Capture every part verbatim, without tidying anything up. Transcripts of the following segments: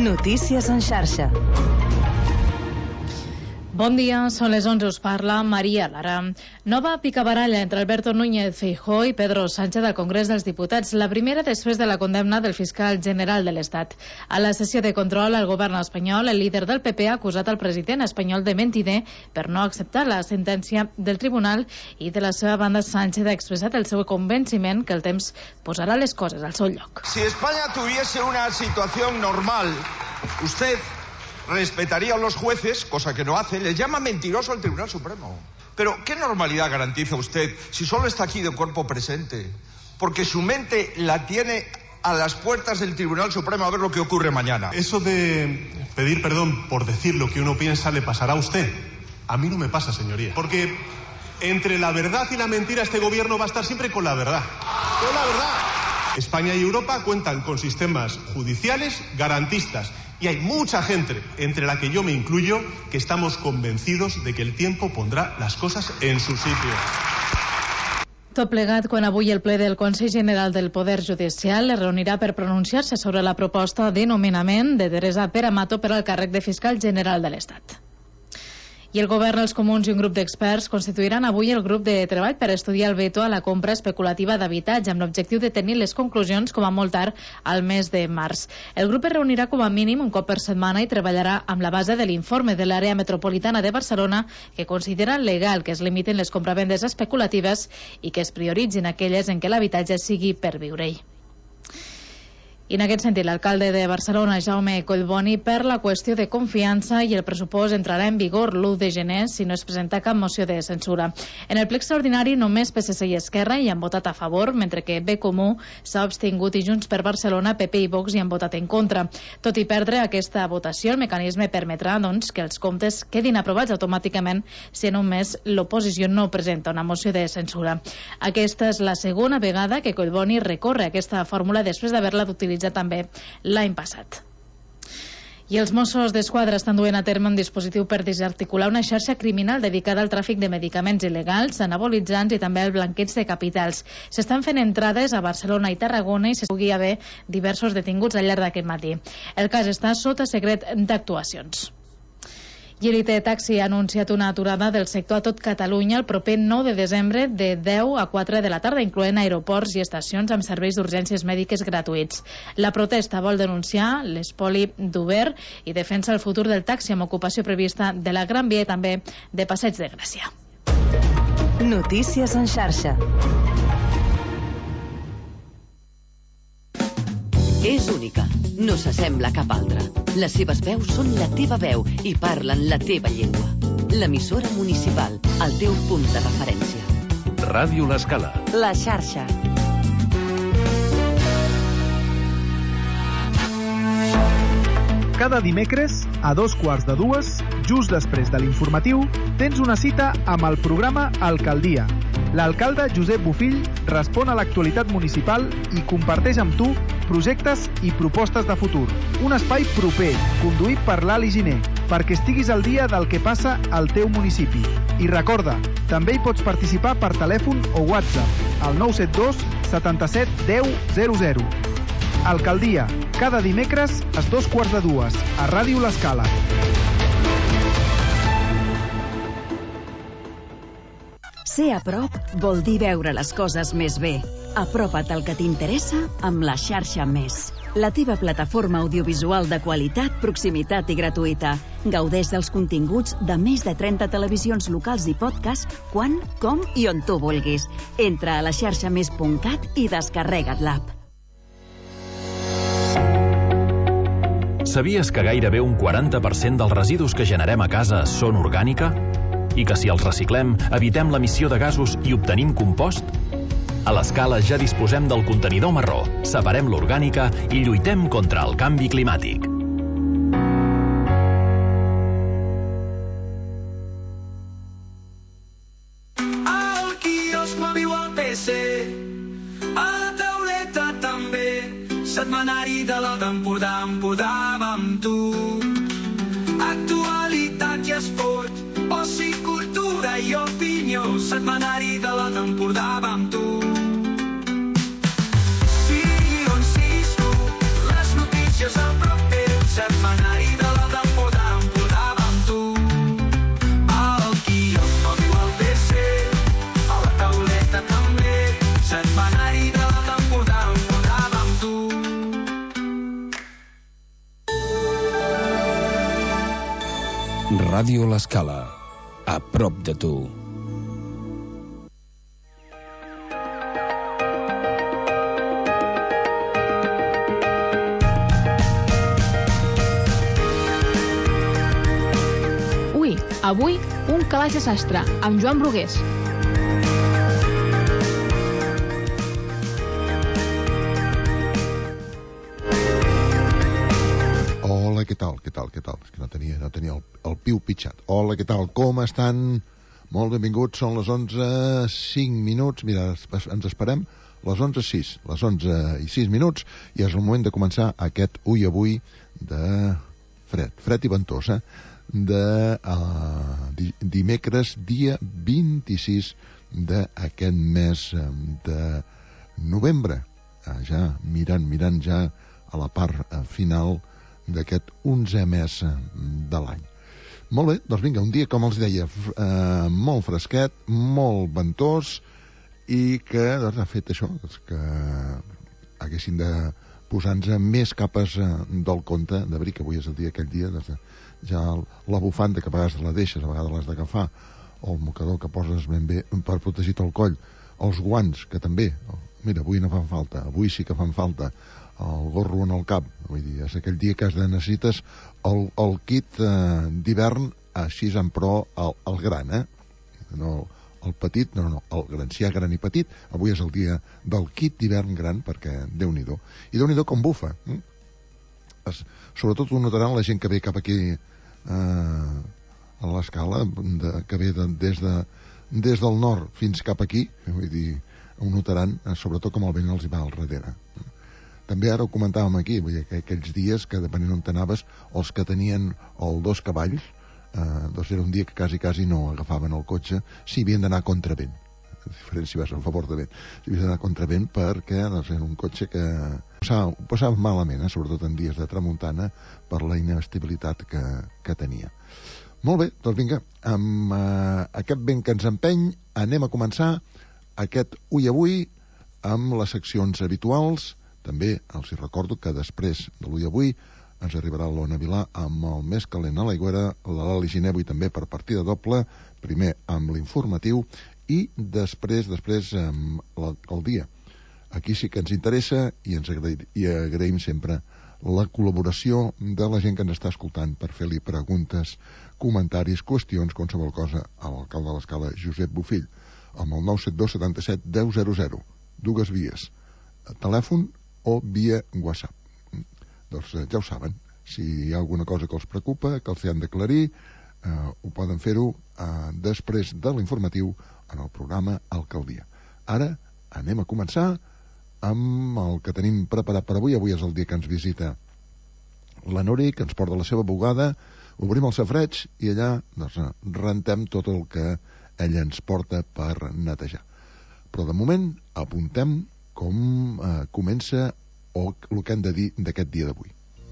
Notícies en xarxa. Bon dia, són les onze, us parla Maria Lara. Nova picabaralla entre Alberto Núñez Feijóo i Pedro Sánchez al Congrés dels Diputats, la primera després de la condemna del fiscal general de l'Estat. A la sessió de control al govern espanyol, el líder del P P ha acusat el president espanyol de mentider per no acceptar la sentència del tribunal i de la seva banda Sánchez ha expressat el seu convenciment que el temps posarà les coses al seu lloc. Si España tuviese una situación normal, usted respetaría a los jueces, cosa que no hace, les llama mentiroso al Tribunal Supremo. Pero, ¿qué normalidad garantiza usted si solo está aquí de cuerpo presente? Porque su mente la tiene a las puertas del Tribunal Supremo a ver lo que ocurre mañana. Eso de pedir perdón por decir lo que uno piensa le pasará a usted. A mí no me pasa, señoría. Porque entre la verdad y la mentira este gobierno va a estar siempre con la verdad. Con la verdad. España y Europa cuentan con sistemas judiciales garantistas. Y hay mucha gente, entre la que yo me incluyo, que estamos convencidos de que el tiempo pondrá las cosas en su sitio. Tot plegat, quan avui el ple del Consell General del Poder Judicial es reunirà per pronunciar-se sobre la proposta de nomenament de Teresa Peramato per al càrrec de fiscal general de l'Estat. I el govern, els comuns i un grup d'experts constituiran avui el grup de treball per estudiar el veto a la compra especulativa d'habitatge amb l'objectiu de tenir les conclusions com a molt tard al mes de març. El grup es reunirà com a mínim un cop per setmana i treballarà amb la base de l'informe de l'àrea metropolitana de Barcelona que considera legal que es limitin les compravendes especulatives i que es prioritzin aquelles en què l'habitatge sigui per viure-hi. I en aquest sentit, l'alcalde de Barcelona, Jaume Collboni, per la qüestió de confiança i el pressupost entrarà en vigor l'u de gener si no es presenta cap moció de censura. En el ple extraordinari només P S C i Esquerra hi han votat a favor, mentre que B Comú s'ha abstingut i Junts per Barcelona, P P i Vox hi han votat en contra. Tot i perdre aquesta votació, el mecanisme permetrà doncs, que els comptes quedin aprovats automàticament si en un mes l'oposició no presenta una moció de censura. Aquesta és la segona vegada que Collboni recorre a aquesta fórmula després d'haver-la d'utilitzar també l'any passat. I els Mossos d'Esquadra estan duent a terme un dispositiu per desarticular una xarxa criminal dedicada al tràfic de medicaments il·legals, anabolitzants i també al blanqueig de capitals. S'estan fent entrades a Barcelona i Tarragona i se pugui haver diversos detinguts al llarg d'aquest matí. El cas està sota secret d'actuacions. I Elite Taxi ha anunciat una aturada del sector a tot Catalunya el proper nou de desembre de deu a quatre de la tarda, incloent aeroports i estacions amb serveis d'urgències mèdiques gratuïts. La protesta vol denunciar l'espoli d'Uber i defensa el futur del taxi amb ocupació prevista de la Gran Via i també de Passeig de Gràcia. Notícies en xarxa. És única, no s'assembla a cap altra. Les seves veus són la teva veu i parlen la teva llengua. L'emissora municipal, el teu punt de referència. Ràdio L'Escala. La xarxa. Cada dimecres, a dos quarts de dues, just després de l'informatiu, tens una cita amb el programa Alcaldia. L'alcalde Josep Bofill respon a l'actualitat municipal i comparteix amb tu projectes i propostes de futur. Un espai proper, conduït per l'Ali Giner, perquè estiguis al dia del que passa al teu municipi. I recorda, també hi pots participar per telèfon o WhatsApp al nou set dos setanta-set deu zero zero. Alcaldia, cada dimecres a dos quarts de dues, a Ràdio L'Escala. Ser a prop vol dir veure les coses més bé. Apropa't al que t'interessa amb la xarxa Més. La teva plataforma audiovisual de qualitat, proximitat i gratuïta. Gaudeix dels continguts de més de trenta televisions locals i podcast quan, com i on tu vulguis. Entra a la xarxa més punt cat i descarrega't l'app. Sabies que gairebé un quaranta per cent dels residus que generem a casa són orgànica? I que si els reciclem, evitem l'emissió de gasos i obtenim compost? A l'Escala ja disposem del contenidor marró, separem l'orgànica i lluitem contra el canvi climàtic. Al quiosc mòbil o al P C, a la tauleta també, setmanari de la Empordà, Empordà va amb tu. Actualitat i esport, oci, cultura i opinió, setmanari de la Empordà va amb tu. Sí, on sis tu, les notícies al proper setmanari. Ràdio L'Escala, a prop de tu. Ui, avui, un calaix de sastre, amb Joan Brugués. Hola, què tal, què tal, què tal? És que no tenia, no tenia el, el piu pitjat. Hola, què tal, com estan? Molt benvinguts, són les onze cinc minuts. Mira, ens esperem les onze sis, les onze i sis minuts, i és el moment de començar aquest Ui Avui de fred, fred i ventós, eh? de uh, di dimecres, dia vint-i-sis d'aquest mes de novembre. Uh, ja mirant, mirant ja a la part uh, final d'aquest onzè mes de l'any. Molt bé, doncs vinga, un dia, com els deia, eh, molt fresquet, molt ventós, i que doncs, ha fet això, doncs, que haguessin de posar-nos més capes eh, del compte, de veritat que avui és el dia, aquell dia, doncs, ja la bufanda, que a vegades la deixes, a vegades l'has d'agafar, o el mocador que poses ben bé per protegir-te el coll, els guants, que també, mira, avui no fan falta, avui sí que fan falta, el gorro en el cap, vull dir, és aquell dia que has de necessites el, el kit eh, d'hivern, així en pro el, el gran, eh? No el petit, no, no, el gran, si hi ha gran i petit, avui és el dia del kit d'hivern gran, perquè Déu-n'hi-do. I Déu-n'hi-do com bufa. Eh? Es, sobretot ho notaran la gent que ve cap aquí eh, a l'escala, de, que ve de, des, de, des del nord fins cap aquí, vull dir, ho notaran, eh, sobretot com el vent els hi va al darrere. També ara ho comentàvem aquí, vull dir, que aquells dies que depenent on t'anaves, els que tenien el dos cavalls, eh, doncs era un dia que quasi, quasi no agafaven el cotxe si havien d'anar a contravent. Diferent si vas a favor de vent. Si havies d'anar a contravent perquè doncs, era un cotxe que passava, passava malament, eh, sobretot en dies de tramuntana, per la inestabilitat que, que tenia. Molt bé, doncs vinga, amb eh, aquest vent que ens empeny, anem a començar aquest Ui Avui amb les seccions habituals. També els hi recordo que després de l'Ui Avui ens arribarà l'Ona Vilà amb el més calent a l'aigüera, la Lali Ginebra i també per partida doble, primer amb l'informatiu i després, després amb la, el dia. Aquí sí que ens interessa i ens agraïm, i agraïm sempre la col·laboració de la gent que ens està escoltant per fer-li preguntes, comentaris, qüestions, qualsevol cosa a l'alcalde de l'Escala, Josep Bofill, amb el nou set dos setanta-set deu zero zero, dues vies, telèfon o via WhatsApp. Doncs eh, ja ho saben, si hi ha alguna cosa que els preocupa, que els han d'aclarir, eh, ho poden fer-ho eh, després de l'informatiu en el programa Alcaldia. Ara anem a començar amb el que tenim preparat per avui. Avui és el dia que ens visita la Nori, que ens porta la seva bugada, obrim el safareig i allà doncs, rentem tot el que ella ens porta per netejar. Però de moment apuntem com eh, comença o el que hem de dir d'aquest dia d'avui.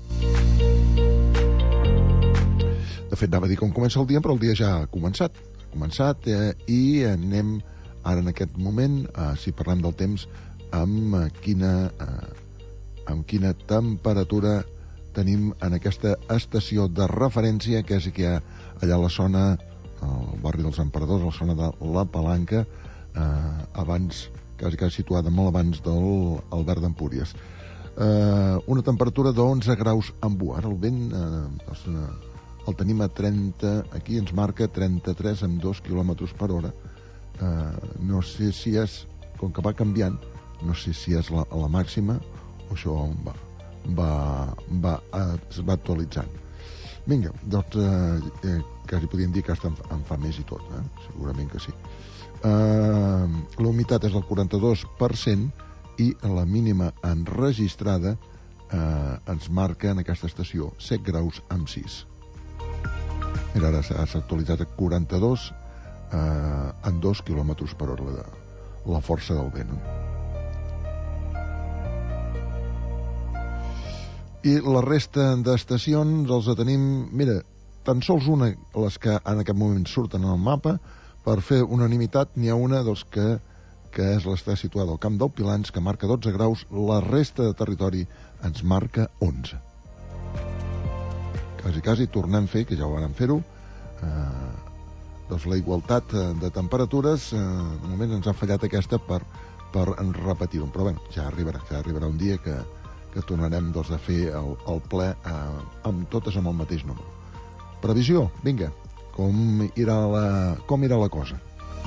De fet, anava a dir com comença el dia, però el dia ja ha començat. Ha començat eh, i anem ara en aquest moment, eh, si parlem del temps, amb, eh, quina, eh, amb quina temperatura tenim en aquesta estació de referència, que és que hi ha allà a la zona, al barri dels Emperadors, a la zona de la Palanca, eh, abans quasi, quasi situada molt abans del Albert d'Empúries. Eh, una temperatura d'onze graus en Buar. El vent eh, doncs, eh, el tenim a trenta, aquí ens marca trenta-tres amb dos quilòmetres per hora. Eh, no sé si és, com que va canviant, no sé si és la, la màxima o això va, va, va, es va actualitzant. Vinga, doncs eh, eh, quasi podríem dir que hasta en, en fa més i tot, eh? Segurament que sí. Uh, la humitat és del quaranta-dos per cent i la mínima enregistrada uh, ens marca en aquesta estació set graus amb sis. Mira, ara s'ha actualitzat a quaranta-dos uh, en dos quilòmetres per hora la, la força del vent. I la resta d'estacions els tenim, mira, tan sols una, les que en aquest moment surten en el mapa. Per fer unanimitat, n'hi ha una dels que, que és l'està situada al Camp del Pilans, que marca dotze graus, la resta de territori ens marca onze. Quasi, quasi tornem a fer, que ja ho vam fer-ho, eh, doncs la igualtat de temperatures, eh, de moment ens ha fallat aquesta per, per repetir-ho, però bé, ja arribarà, ja arribarà un dia que, que tornarem doncs, a fer el, el ple eh, amb totes amb el mateix número. Previsió, vinga, com irà la, com irà la cosa?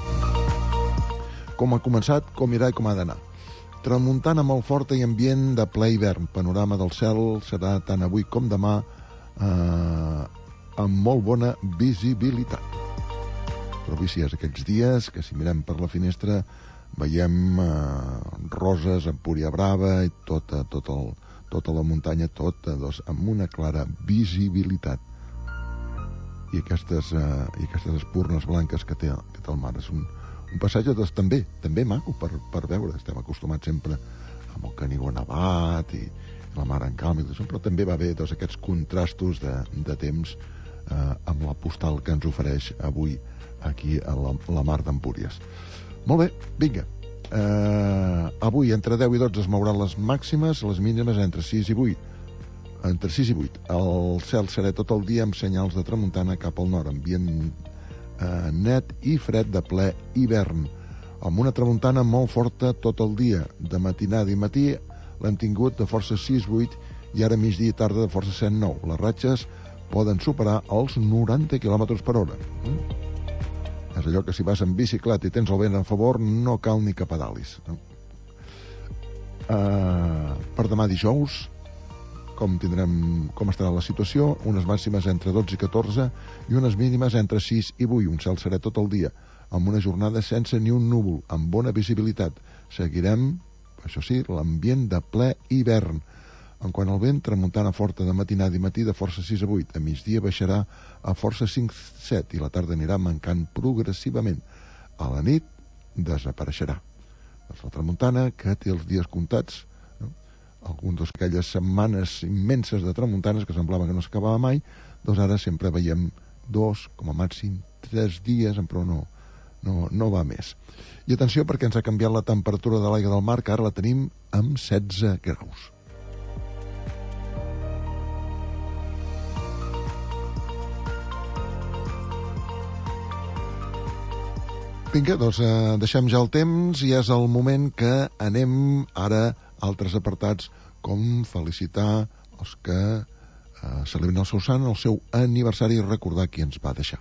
Com ha començat, com irà i com ha d'anar. Tramuntana molt forta i ambient de ple hivern. Panorama del cel serà tant avui com demà eh, amb molt bona visibilitat. Però avui sí és aquells dies que si mirem per la finestra veiem eh, roses, Empúria Brava i tota, tot el, tota la muntanya, tota doncs, amb una clara visibilitat. I aquestes, eh, i aquestes espurnes blanques que té, que té el mar. És un, un passatge doncs, també també maco per, per veure. Estem acostumats sempre amb el Canigó nevat i la mar en calma, però també va haver doncs, aquests contrastos de, de temps eh, amb la postal que ens ofereix avui aquí a la, la mar d'Empúries. Molt bé, vinga. Eh, avui entre deu i dotze es mouran les màximes, les mínimes entre sis i vuit. Entre sis i vuit. El cel serà tot el dia amb senyals de tramuntana cap al nord, ambient eh, net i fred de ple hivern, amb una tramuntana molt forta tot el dia. De matinada i matí l'hem tingut de força sis vuit i ara migdia i tarda de força set nou. Les ratxes poden superar els noranta quilòmetres per hora. Mm? És allò que si vas en bicicleta i tens el vent a favor no cal ni que pedalis. No? Uh, per demà dijous, com tindrem, com estarà la situació, unes màximes entre dotze i catorze i unes mínimes entre sis i vuit. Un cel serè tot el dia, amb una jornada sense ni un núvol, amb bona visibilitat. Seguirem, això sí, l'ambient de ple hivern. En quant al vent, tramuntana forta de matinada i matí de força sis a vuit. A migdia baixarà a força cinc set i la tarda anirà mancant progressivament. A la nit desapareixerà. La tramuntana, que té els dies comptats, algunes d'aquelles setmanes immenses de tramuntanes que semblava que no s'acabava mai, doncs ara sempre veiem dos, com a màxim, tres dies, però no, no, no va més. I atenció perquè ens ha canviat la temperatura de l'aigua del mar, que ara la tenim amb setze graus. Vinga, doncs eh, deixem ja el temps i és el moment que anem ara a altres apartats, com felicitar els que eh, celebren el seu sant, el seu aniversari, i recordar qui ens va deixar.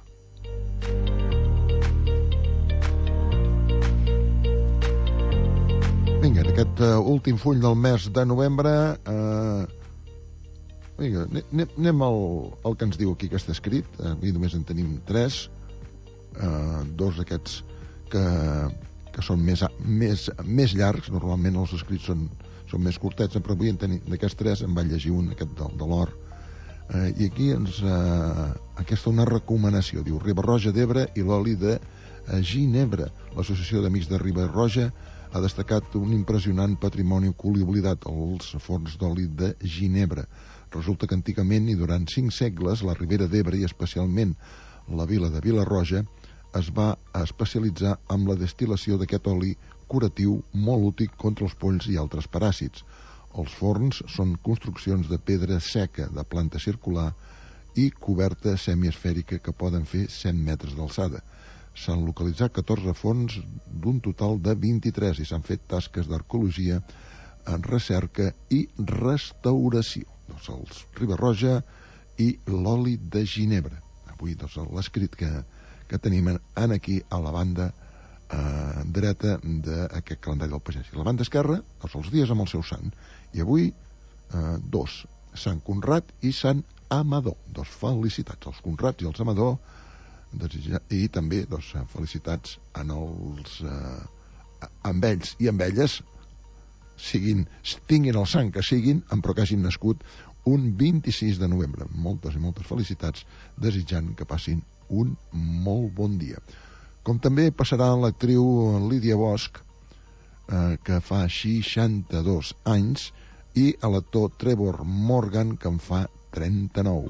Vinga, en aquest uh, últim full del mes de novembre eh, vinga, anem al, al que ens diu aquí que està escrit. Avui només en tenim tres, eh, dos d'aquests que, que són més, més, més llargs. Normalment els escrits són, són més curtets, però avui en tenim d'aquests tres en va llegir un, aquest de, de l'or, eh, i aquí ens eh, aquesta una recomanació, diu Riba-roja d'Ebre i l'oli de eh, Ginebra. L'Associació d'Amics de Riba-roja ha destacat un impressionant patrimoni ocult i oblidat, els forns d'oli de Ginebra. Resulta que antigament i durant cinc segles la Ribera d'Ebre, i especialment la vila de Vila-roja, es va especialitzar amb la destil·lació d'aquest oli curatiu molt útil contra els polls i altres paràsits. Els forns són construccions de pedra seca, de planta circular i coberta semiesfèrica que poden fer cent metres d'alçada. S'han localitzat catorze forns d'un total de vint-i-tres i s'han fet tasques d'arqueologia, en recerca i restauració. Doncs els Riba-roja i l'oli de Ginebra. Avui doncs, l'escrit que, que tenim en aquí a la banda eh, dreta d'aquest calendari del pagès. I la banda esquerra, doncs, els dies amb el seu sant. I avui, eh, dos, Sant Conrad i Sant Amador. Dos felicitats als Conrads i als Amador, i també doncs, felicitats en els, eh, amb ells i amb elles, siguin, tinguin el sang que siguin, però que hagin nascut un vint-i-sis de novembre. Moltes i moltes felicitats, desitjant que passin un molt bon dia. Com també passarà l'actriu Lídia Bosch, eh, que fa seixanta-dos anys, i a l'actor Trevor Morgan, que en fa trenta-nou.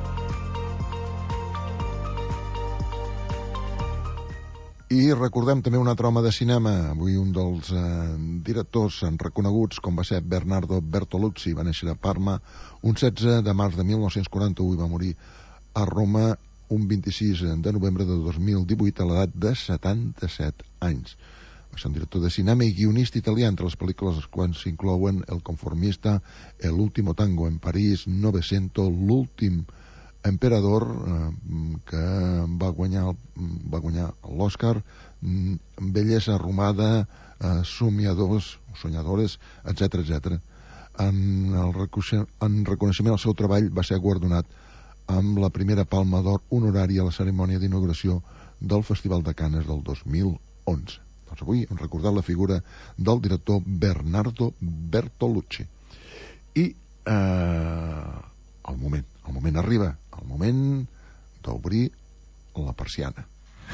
I recordem també un altre home de cinema. Avui un dels eh, directors reconeguts, com va ser Bernardo Bertolucci, va néixer a Parma un setze de març de mil nou-cents quaranta-u i va morir a Roma un vint-i-sis de novembre de dos mil divuit a l'edat de setanta-set anys. Va ser un director de cinema i guionista italià, entre les pel·lícules les quals s'inclouen El conformista, El último tango en París, Novecento, L'últim emperador, eh, que va guanyar, va guanyar l'Oscar, Bellesa arrumada, eh, Somiadors, Soñadores, etcètera, etcètera. En, el en reconeixement al seu treball va ser guardonat amb la primera Palma d'Or honorària a la cerimònia d'inauguració del Festival de Canes del dos mil onze. Doncs avui hem recordat la figura del director Bernardo Bertolucci. I eh, el moment, el moment arriba, el moment d'obrir la persiana.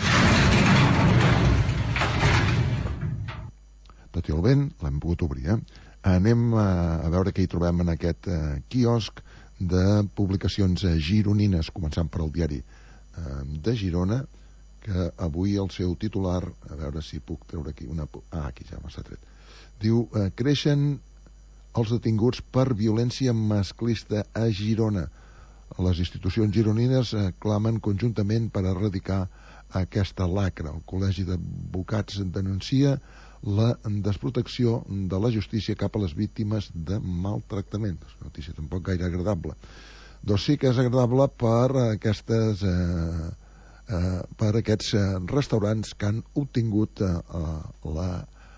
Tot i el vent, l'hem pogut obrir, eh? Anem a, a veure què hi trobem en aquest eh, quiosc de publicacions eh, gironines, començant per el diari eh, de Girona, que avui el seu titular, a veure si puc treure aquí una... Ah, aquí ja m'ha tret. Diu, eh, creixen els detinguts per violència masclista a Girona. Les institucions gironines eh, clamen conjuntament per erradicar aquesta lacra. El Col·legi d'Advocats denuncia la desprotecció de la justícia cap a les víctimes de maltractament. Una notícia tampoc gaire agradable. Doncs sí que és agradable per aquestes eh, eh, per aquests eh, restaurants que han obtingut eh, la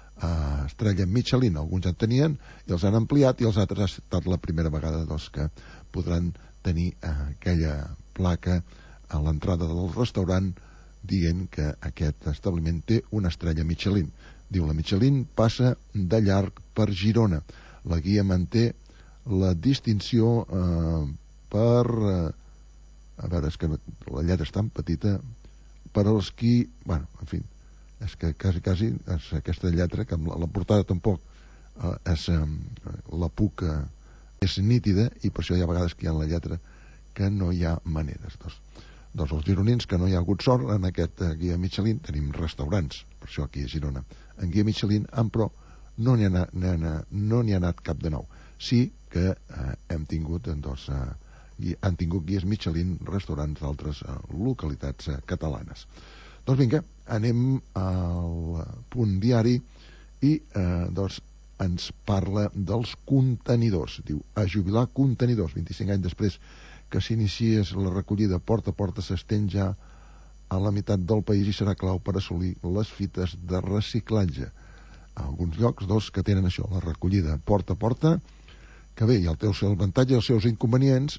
eh, estrella Michelin. Alguns ja en tenien i els han ampliat, i els altres ha estat la primera vegada doncs, que podran tenir eh, aquella placa a l'entrada del restaurant dient que aquest establiment té una estrella Michelin. Diu, la Michelin passa de llarg per Girona. La guia manté la distinció eh, per... Eh, a veure, és que la lletra és tan petita, per als qui... Bueno, en fi, és que quasi, quasi és aquesta lletra, que la, la portada tampoc eh, és, eh, la puc... Eh, és nítida, i per això hi ha vegades que hi ha la lletra que no hi ha maneres. Doncs, doncs els gironins, que no hi ha hagut sort en aquest eh, guia Michelin, tenim restaurants, per això aquí a Girona, en guia Michelin, però no n'hi ha, no n'hi ha anat cap de nou. Sí que eh, hem tingut, doncs, eh, han tingut guies Michelin restaurants d'altres eh, localitats eh, catalanes. Doncs vinga, anem al punt diari i eh, doncs ens parla dels contenidors. Diu, a jubilar contenidors. vint-i-cinc anys després que s'iniciés la recollida porta a porta, s'estén ja a la meitat del país i serà clau per assolir les fites de reciclatge. A alguns llocs, doncs, que tenen això, la recollida porta a porta, que bé, ja té el seu avantatge i els seus inconvenients.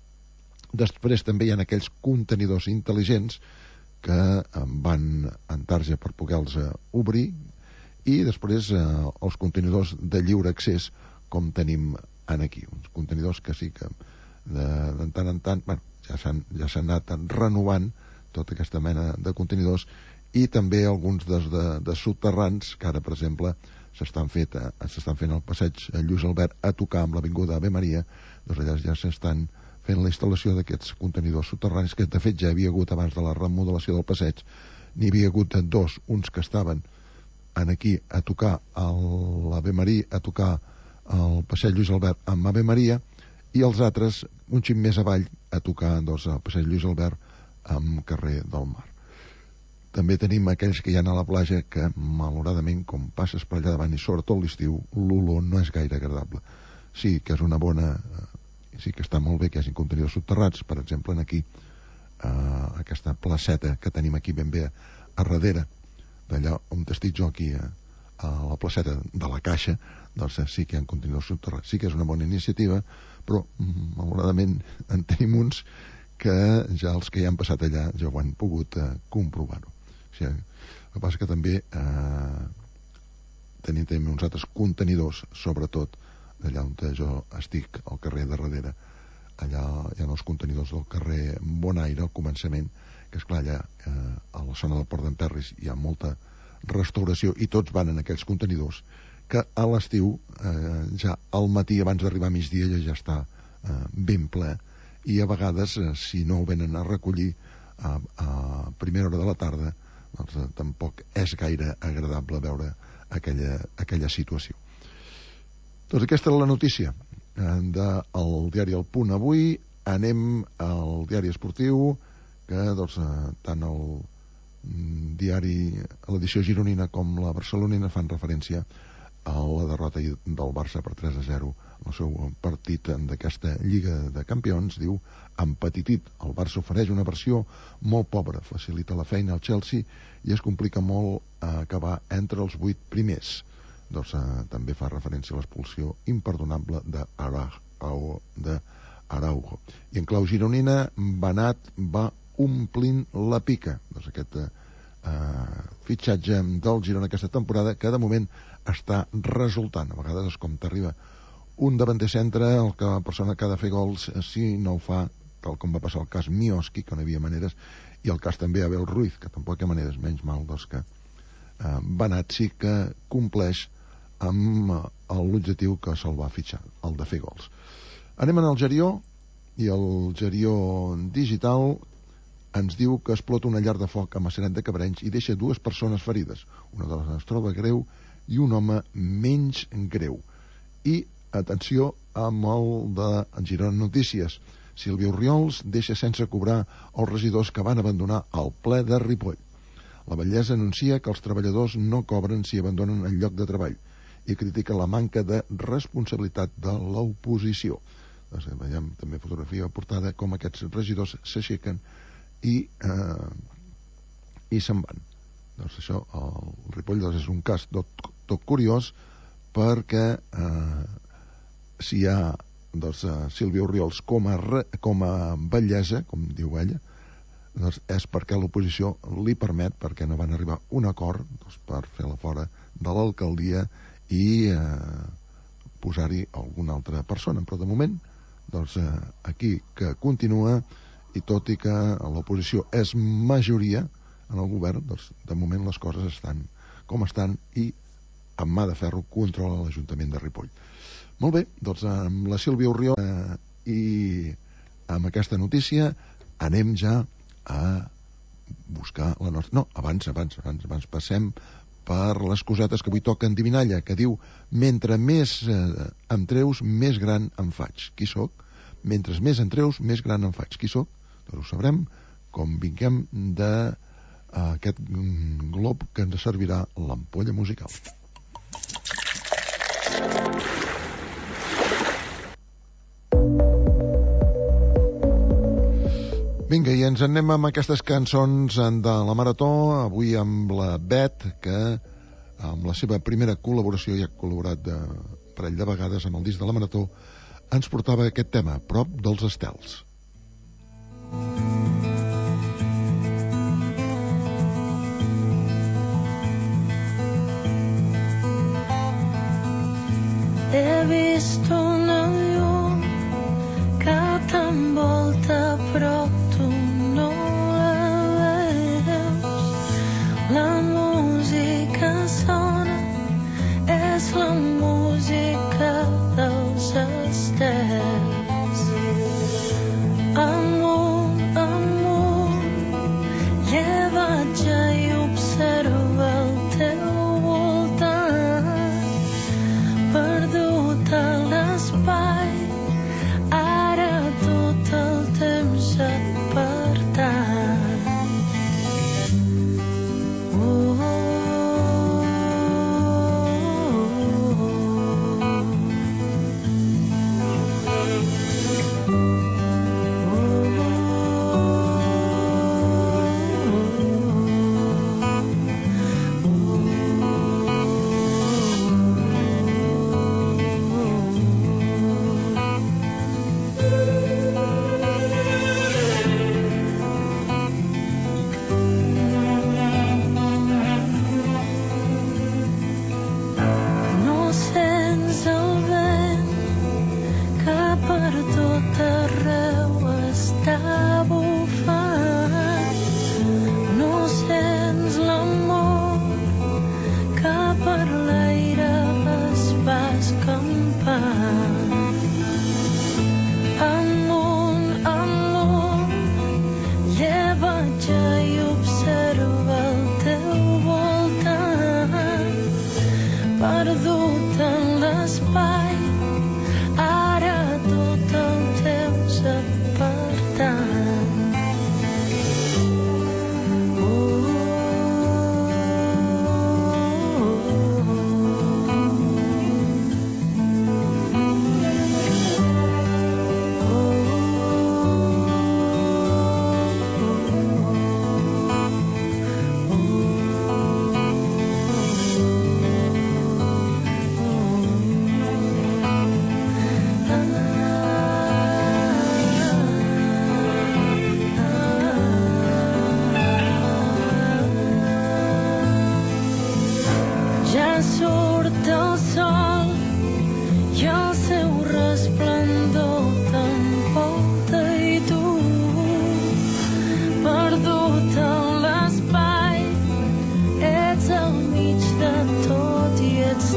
Després també hi ha aquells contenidors intel·ligents que van en tarja per poder-los obrir, i després eh, els contenidors de lliure accés, com tenim aquí. Uns contenidors que sí que de, de tant en tant, bueno, ja s'han ja s'han anat renovant tota aquesta mena de contenidors, i també alguns des de, de soterrans que ara, per exemple, s'estan fet, s'estan fent al passeig Lluís Albert a tocar amb l'avinguda Ave Maria. Doncs allà ja s'estan fent la instal·lació d'aquests contenidors soterranis, que de fet ja havia hagut abans de la remodelació del passeig. N'hi havia hagut dos, uns que estaven en aquí a tocar a l'Ave Maria, a tocar al passeig Lluís Albert amb Ave Maria, i els altres un xic més avall a tocar doncs, al passeig Lluís Albert amb carrer del Mar. També tenim aquells que hi ha a la platja que, malauradament, com passes per allà davant i sobretot l'estiu, l'olor no és gaire agradable. Sí que és una bona... sí que està molt bé que hi hagi contenidors subterrats, per exemple, en aquí, eh, aquesta placeta que tenim aquí ben bé a, a darrere, d'allà on estic jo aquí, a, a la placeta de la Caixa, doncs sí que hi ha contenidors subterrats. Sí que és una bona iniciativa, però, malauradament, en tenim uns que ja els que hi han passat allà ja ho han pogut eh, comprovar-ho. O sigui, el que passa que també eh, tenim també uns altres contenidors, sobretot allà on jo estic, al carrer de darrere. Allà hi ha els contenidors del carrer Bonaire, al començament, que esclar, allà eh, a la zona del Port d'Emperris hi ha molta restauració i tots van en aquells contenidors que a l'estiu eh, ja al matí abans d'arribar a migdia ja, ja està eh, ben ple, i a vegades eh, si no ho venen a recollir a, a primera hora de la tarda, doncs eh, tampoc és gaire agradable veure aquella, aquella situació. Doncs aquesta és la notícia eh, del diari El Punt avui. Anem al diari esportiu, que doncs, tant el diari, l'edició gironina com la barcelonina fan referència a la derrota del Barça per tres a zero en el seu partit d'aquesta Lliga de Campions. Diu: empetitit, el Barça ofereix una versió molt pobra, facilita la feina al Chelsea i es complica molt a acabar entre els vuit primers. Doncs eh, també fa referència a l'expulsió imperdonable d'Araujo. d'Araujo. I en clau gironina, Benat va omplint la pica. Doncs aquest eh, fitxatge del Girona aquesta temporada, que de moment està resultant. A vegades és com t'arriba un davanter centre, el que la persona que ha de fer gols, si no ho fa, tal com va passar el cas Mioski, que no hi havia maneres, i el cas també Abel Ruiz, que tampoc hi ha maneres, menys mal doncs que eh, Benat sí que compleix amb eh, l'objectiu que se'l va fitxar, el de fer gols. Anem al Gerió, i el Gerió digital ens diu que explota una llar de foc a Maçanet de Cabrenys i deixa dues persones ferides. Una de les es troba greu i un home menys greu. I, atenció, amb el de Girona Notícies. Sílvia Orriols deixa sense cobrar els regidors que van abandonar el ple de Ripoll. La Bellesa anuncia que els treballadors no cobren si abandonen el lloc de treball i critica la manca de responsabilitat de l'oposició. Doncs veiem també fotografia portada com aquests regidors s'aixequen i, eh, i se'n van. Doncs això, el Ripoll doncs, és un cas tot, tot curiós, perquè eh, si hi ha doncs, uh, Sílvia Orriols com a, re, com a bellesa, com diu ella, doncs és perquè l'oposició li permet, perquè no van arribar a un acord doncs, per fer-la fora de l'alcaldia i eh, posar-hi alguna altra persona. Però de moment doncs, eh, aquí que continua, i tot i que l'oposició és majoria en el govern, doncs de moment les coses estan com estan i amb mà de ferro controla l'Ajuntament de Ripoll. Molt bé, doncs amb la Sílvia Orriols eh, i amb aquesta notícia anem ja a buscar la nostra... No, abans, abans, abans, abans passem per les cosetes que avui toquen divinalla, que diu: mentre més eh, em treus, més gran em faig. Qui sóc? Mentre més em treus, més gran em faig. Qui sóc? Doncs ho sabrem com vinguem d'aquest glob que ens servirà l'ampolla musical. Vinga, i ens anem amb aquestes cançons de la Marató, avui amb la Bet, que amb la seva primera col·laboració, ja ha col·laborat de parell de vegades amb el disc de la Marató, ens portava aquest tema, Prop dels estels. He vist una llum que t'envolta però tu no la veus. La música sona, és la música dels estels. Amunt, amunt, llevatge i observa el teu voltant. Perdut a l'espai, ara tot el temps et pertany. Oh, oh,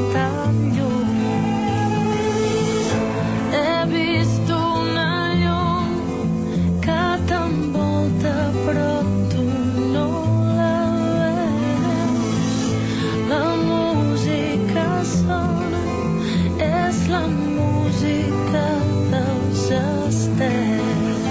tan lluny. He vist una llum que t'envolta però tu no la veus. La música sona, és la música dels estels.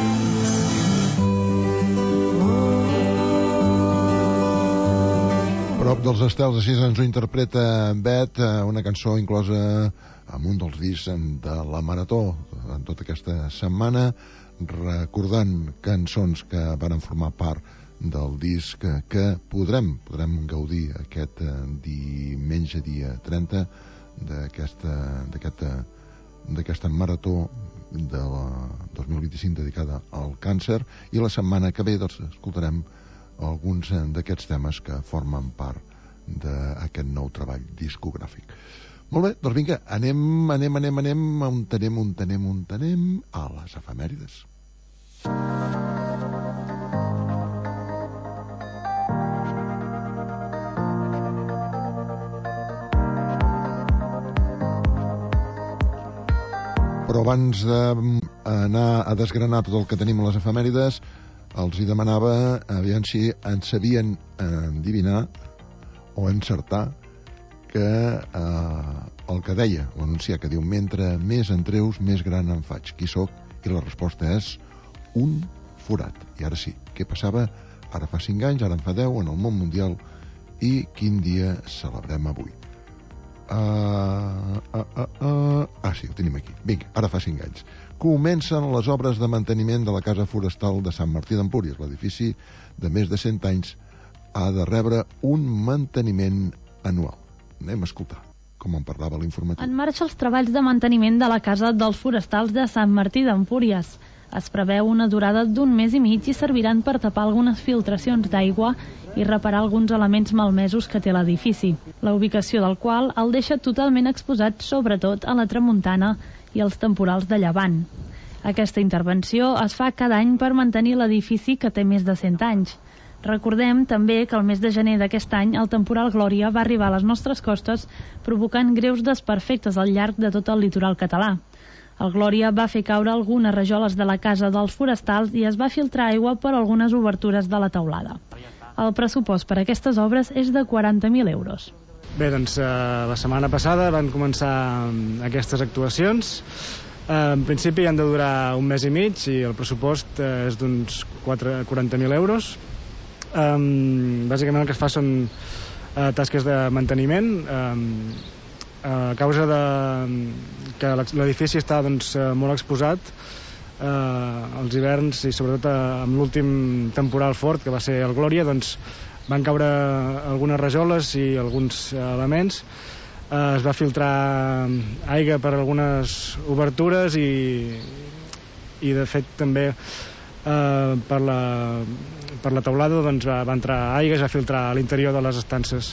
Prop dels estels, així ens ho interpreta Bet, una cançó inclosa en un dels discs de la Marató en tota aquesta setmana, recordant cançons que van formar part del disc que, que podrem podrem gaudir aquest diumenge dia trenta d'aquesta d'aquesta d'aquesta Marató de la dos mil vint-i-cinc dedicada al càncer, i la setmana que ve doncs, escoltarem alguns d'aquests temes que formen part d'aquest nou treball discogràfic. Molt bé, doncs vinga, anem, anem, anem, anem, on anem, on anem, on anem, a les efemèrides. Però abans d'anar a desgranar tot el que tenim a les efemèrides, els hi demanava aviam si en sabien endivinar o encertar que eh, el que deia l'anunciar, que diu mentre més entreus més gran em faig, qui sóc? I la resposta és un forat. I ara sí, què passava? Ara fa cinc anys, ara en fa deu en el món mundial, i quin dia celebrem avui? Uh, uh, uh, uh. Ah, sí, ho tenim aquí. Vinga, ara fa cinc anys. Comencen les obres de manteniment de la Casa Forestal de Sant Martí d'Empúries. L'edifici de més de cent anys ha de rebre un manteniment anual. Anem a escoltar com en parlava l'informatiu. En marxa els treballs de manteniment de la Casa dels Forestals de Sant Martí d'Empúries. Es preveu una durada d'un mes i mig i serviran per tapar algunes filtracions d'aigua i reparar alguns elements malmesos que té l'edifici, la ubicació del qual el deixa totalment exposat sobretot a la tramuntana i els temporals de llevant. Aquesta intervenció es fa cada any per mantenir l'edifici que té més de cent anys. Recordem també que el mes de gener d'aquest any el temporal Glòria va arribar a les nostres costes provocant greus desperfectes al llarg de tot el litoral català. El Glòria va fer caure algunes rajoles de la Casa dels Forestals i es va filtrar aigua per algunes obertures de la teulada. El pressupost per a aquestes obres és de quaranta mil euros. Bé, doncs eh, la setmana passada van començar aquestes actuacions. Eh, en principi han de durar un mes i mig i el pressupost eh, és d'uns quaranta mil euros. Eh, bàsicament el que es fa són eh, tasques de manteniment. Eh, a causa de que l'edifici està doncs, molt exposat eh, als hiverns i sobretot eh, amb l'últim temporal fort que va ser el Glòria, doncs van caure algunes rajoles i alguns elements, eh, es va filtrar aigua per algunes obertures i, i de fet també eh, per, la, per la teulada doncs, va, va entrar aigua i es va filtrar a l'interior de les estances.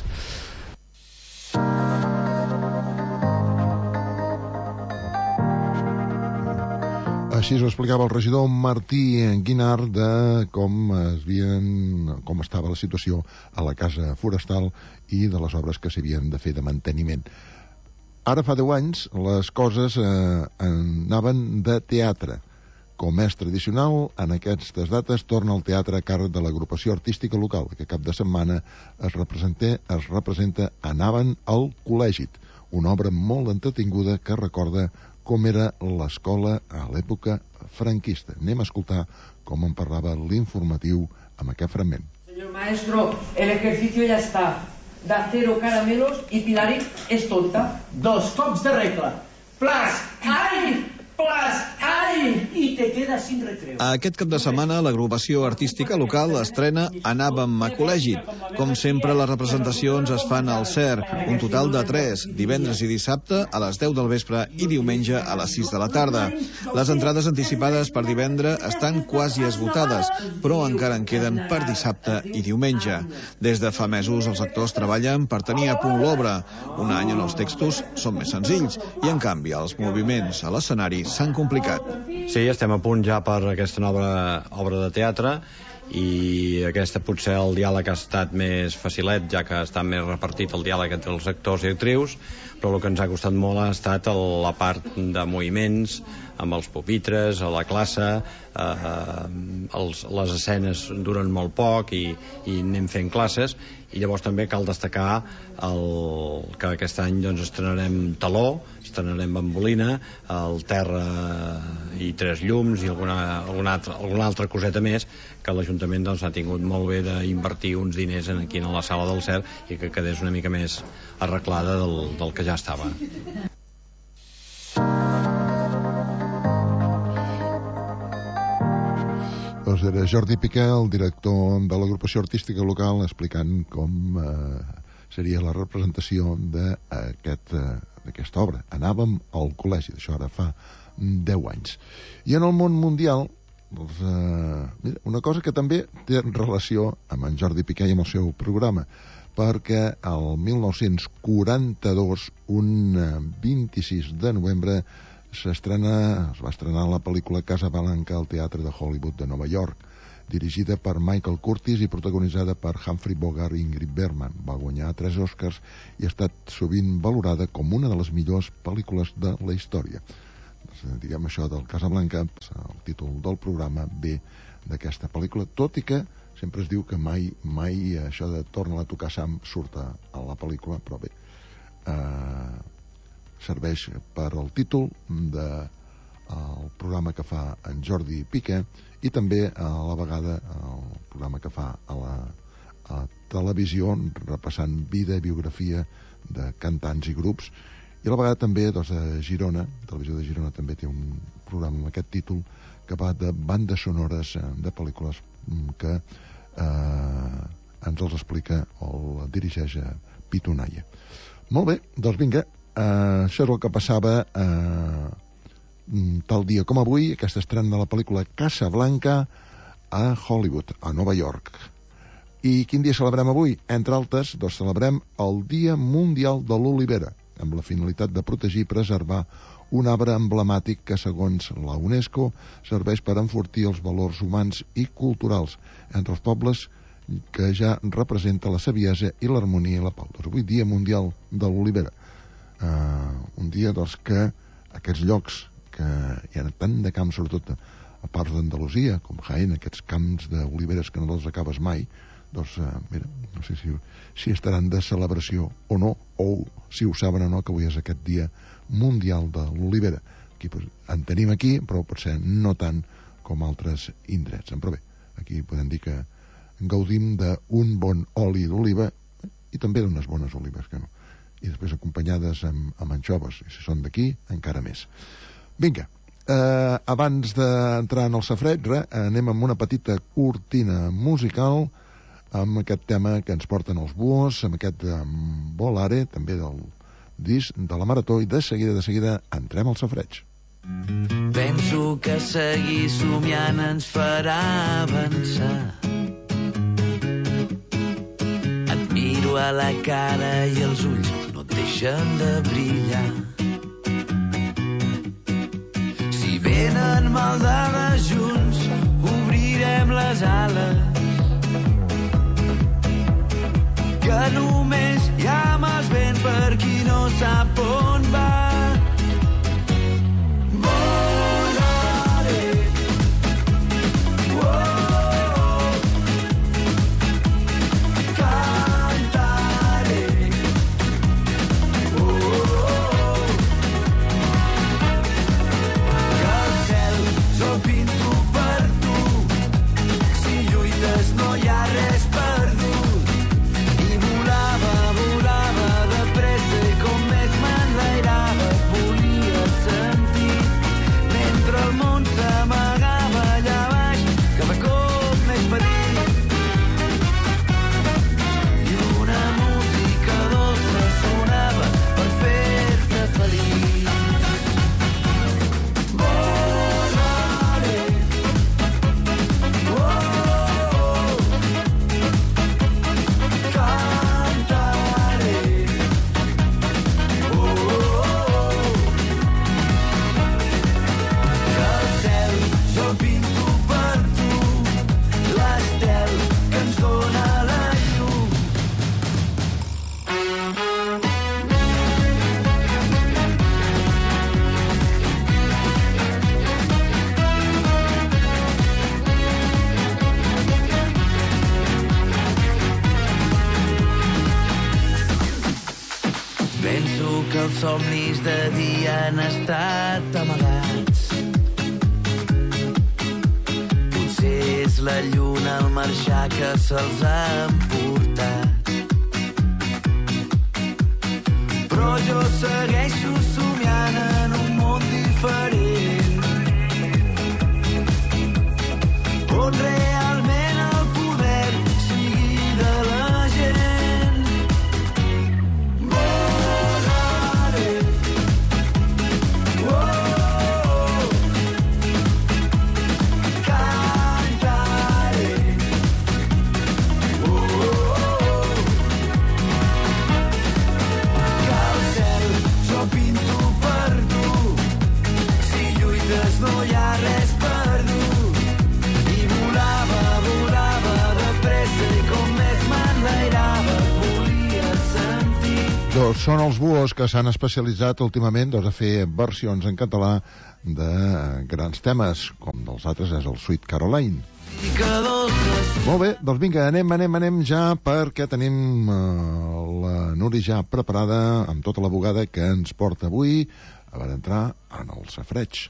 Així ho explicava el regidor Martí Guinart de com, es havien, com estava la situació a la Casa Forestal i de les obres que s'havien de fer de manteniment. Ara fa deu anys les coses eh, anaven de teatre. Com és tradicional, en aquestes dates torna el teatre a càrrec de l'agrupació artística local, que cap de setmana es representa, es representa Anaven al Col·legi, una obra molt entretinguda que recorda com era l'escola a l'època franquista. Anem a escoltar com en parlava l'informatiu amb aquest fragment. Señor maestro, el ejercicio ya está. Da cero caramelos y Pilarit es tonta. Dos cops de regla. Plas, ai! Plas, ai! I te quedas sin recreo. Aquest cap de setmana l'agrupació artística local estrena Anàvem a Col·legi. Com sempre, les representacions es fan al C E R, un total de tres, divendres i dissabte a les deu del vespre i diumenge a les sis de la tarda. Les entrades anticipades per divendres estan quasi esgotades, però encara en queden per dissabte i diumenge. Des de fa mesos els actors treballen per tenir a punt l'obra. Un any on els textos són més senzills i, en canvi, els moviments a l'escenari s'han complicat. Sí, estem a punt ja per aquesta nova obra de teatre i aquesta potser el diàleg ha estat més facilet, ja que està més repartit el diàleg entre els actors i actrius, però el que ens ha costat molt ha estat la part de moviments, amb els pupitres, a la classe, eh, els, les escenes duren molt poc i, i anem fent classes, i llavors també cal destacar el, que aquest any doncs, estrenarem taló, estrenarem bambolina, el terra i tres llums i alguna, alguna, altra, alguna altra coseta més que l'Ajuntament doncs, ha tingut molt bé d'invertir uns diners en, aquí a la sala del C E R i que quedés una mica més arreglada del, del que ja estava. Doncs era Jordi Piqué, el director de l'agrupació artística local, explicant com eh, seria la representació d'aquesta aquest, obra. Anàvem al col·legi, d'això ara fa deu anys. I en el món mundial, doncs, eh, mira, una cosa que també té relació amb en Jordi Piqué i amb el seu programa, perquè el mil nou-cents quaranta-dos, un vint-i-sis de novembre, s'estrena, es va estrenar la pel·lícula Casablanca al Teatre de Hollywood de Nova York, dirigida per Michael Curtiz i protagonitzada per Humphrey Bogart i Ingrid Bergman. Va guanyar tres Oscars i ha estat sovint valorada com una de les millors pel·lícules de la història. Diguem això del Casablanca, el títol del programa ve d'aquesta pel·lícula, tot i que sempre es diu que mai, mai això de torna a tocar Sam surt a la pel·lícula, però bé, eh, serveix per al títol del programa que fa en Jordi Piqué i també a la vegada el programa que fa a la, a la televisió repassant vida i biografia de cantants i grups, i a la vegada també doncs, a Girona, Televisió de Girona també té un programa amb aquest títol que va de bandes sonores de pel·lícules que eh, ens els explica o el dirigeix a Pitonaya. Molt bé, doncs vinga, Uh, això és el que passava uh, tal dia com avui, aquesta estrena de la pel·lícula Casablanca a Hollywood, a Nova York. I quin dia celebrem avui? Entre altres, doncs celebrem el Dia Mundial de l'Olivera, amb la finalitat de protegir i preservar un arbre emblemàtic que, segons la UNESCO, serveix per enfortir els valors humans i culturals entre els pobles, que ja representa la saviesa i l'harmonia i la pau. Doncs avui, Dia Mundial de l'Olivera. Uh, un dia doncs, que aquests llocs que hi ha tant de camps, sobretot a parts d'Andalusia, com Jaén, aquests camps d'oliveres que no els acabes mai, doncs, uh, mira, no sé si, si estaran de celebració o no, o si ho saben o no, que avui és aquest Dia Mundial de l'Olivera. Aquí pues, en tenim aquí, però potser no tant com altres indrets. Però bé, aquí podem dir que gaudim d'un bon oli d'oliva i també d'unes bones olives, que no? I després acompanyades amb, amb anxoves, i si són d'aquí, encara més. Vinga, eh, abans d'entrar en el safreig, re, anem amb una petita cortina musical amb aquest tema que ens porten els Buos, amb aquest eh, Volare, també del disc de la Marató, i de seguida, de seguida, entrem al safreig. Penso que seguir somiant ens farà avançar. Et miro a la cara i els ulls no et deixen de brillar. Si venen maldades junts, obrirem les ales, que només hi ha mas vent per qui no sap on va. ells de dia han estat amagats. Potser és la lluna al marxar que se'ls ha emportat. Però jo segueixo somiant en un món diferent, on realment el poder sigui de la gent. Volaré, oh, cantaré, oh, que al cel jo pinto per tu, si lluites no hi ha res perdut. I volava, volava de pressa i com més m'enlairava volia sentir. Doncs són els Buhos, que s'han especialitzat últimament doncs, a fer versions en català de grans temes, com dels altres és el Sweet Caroline. Molt bé, doncs vinga, anem, anem, anem ja, perquè tenim uh, la Núria ja preparada amb tota la bugada que ens porta avui per entrar en el safreig.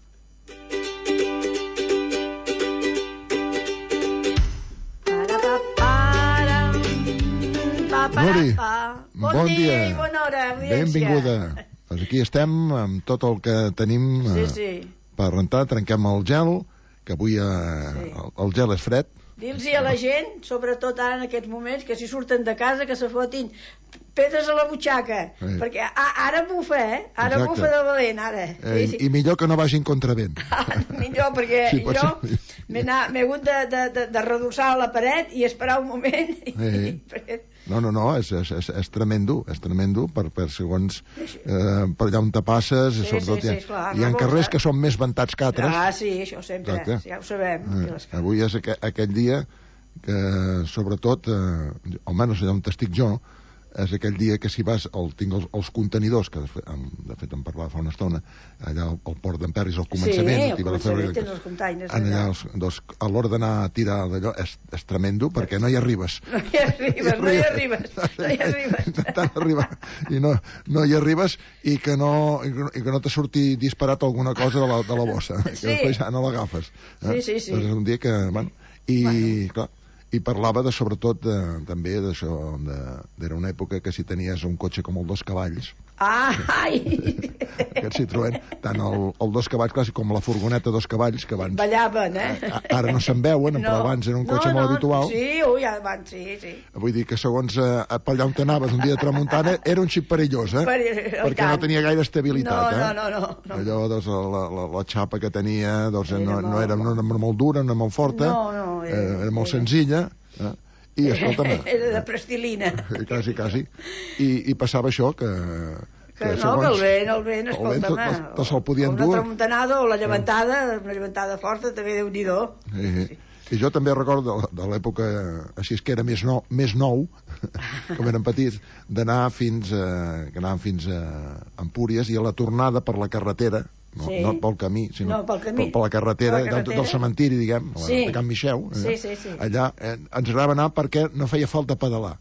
Núria, bon, bon dia, dia i bona hora, audiència. Benvinguda. Doncs aquí estem amb tot el que tenim Sí, sí. per rentar. Trenquem el gel, que avui eh, Sí. el, el gel és fred. Dir-los a la gent, sobretot ara en aquests moments, que si surten de casa que se fotin pedres a la butxaca, Sí. perquè a, ara bufa, eh? Ara Exacte. bufa de valent, ara. Eh, Sí, sí. I millor que no vagin contra vent. Millor, perquè Sí, pot jo ser. m'he anat- m'he hagut de, de, de, de redolçar a la paret i esperar un moment. Eh. No, no, no, és, és, és, és tremendo, és tremendo per, per segons eh, per allà on te passes, Sí, i sobretot sí, sí, hi ha, esclar, hi ha no, carrers no, que són més ventats que altres. Ah, sí, això sempre, Exacte. ja ho sabem. Eh, avui és aqu aquell dia que, sobretot, eh, almenys allà on estic jo, és aquell dia que si vas, el, tinc els, els contenidors, que de fet, em, de fet em parlava fa una estona, allà al, al port d'en Perris, al començament, Sí, aquí al a la Febre, començament tens els containers allà, allà. els, doncs, a l'hora d'anar a tirar d'allò és, és tremendo, perquè no hi arribes. No hi arribes, no hi arribes, no hi arribes. Intentant arribar i no, no hi arribes i que no, i que no, i que no te surti disparat alguna cosa de la, de la bossa, que Sí. després ja no l'agafes. Sí, sí, sí. Doncs és un dia que, bueno, i, bueno. Clar, i parlava de, sobretot de, també d'això de, d'era una època que si tenies un cotxe com el dos cavalls, Ah, ai! aquest Citroën, tant el, el dos cavalls clar, com la furgoneta dos cavalls, que abans Ballaven, eh? a, ara no se'n veuen, no. Però abans era un cotxe no, molt no, habitual. Sí, ui, abans, sí, sí. Vull dir que segons eh, per allà on t'anaves un dia de tramuntana era un xic perillós, eh? Per, perquè no tenia gaire estabilitat, no, eh? no, no, no. Allò, doncs, la, la, la xapa que tenia doncs, Era no, no, molt- era, no era molt dura, no era molt forta, No, no, era- era, era molt senzilla, eh? I, escolta'm, Era de plastilina. quasi, quasi, i, i passava això, que... Que no, que el vent, el vent, el vent escolta'm, te- te- te se'l podien una dur. tramuntanada o la llevantada, una llevantada forta, també Déu-n'hi-do. Sí, sí. I jo també recordo de, de l'època, així és que era més nou, més nou com érem petits, d'anar fins, a, que anàvem fins a Empúries i a la tornada per la carretera, no, Sí. no pel camí, sinó No, pel camí. per, per la carretera, Per la allà carretera. del cementiri, diguem, Sí. de Can Mixeu, allà, Sí, sí, sí. allà eh, ens agradava anar perquè no feia falta pedalar.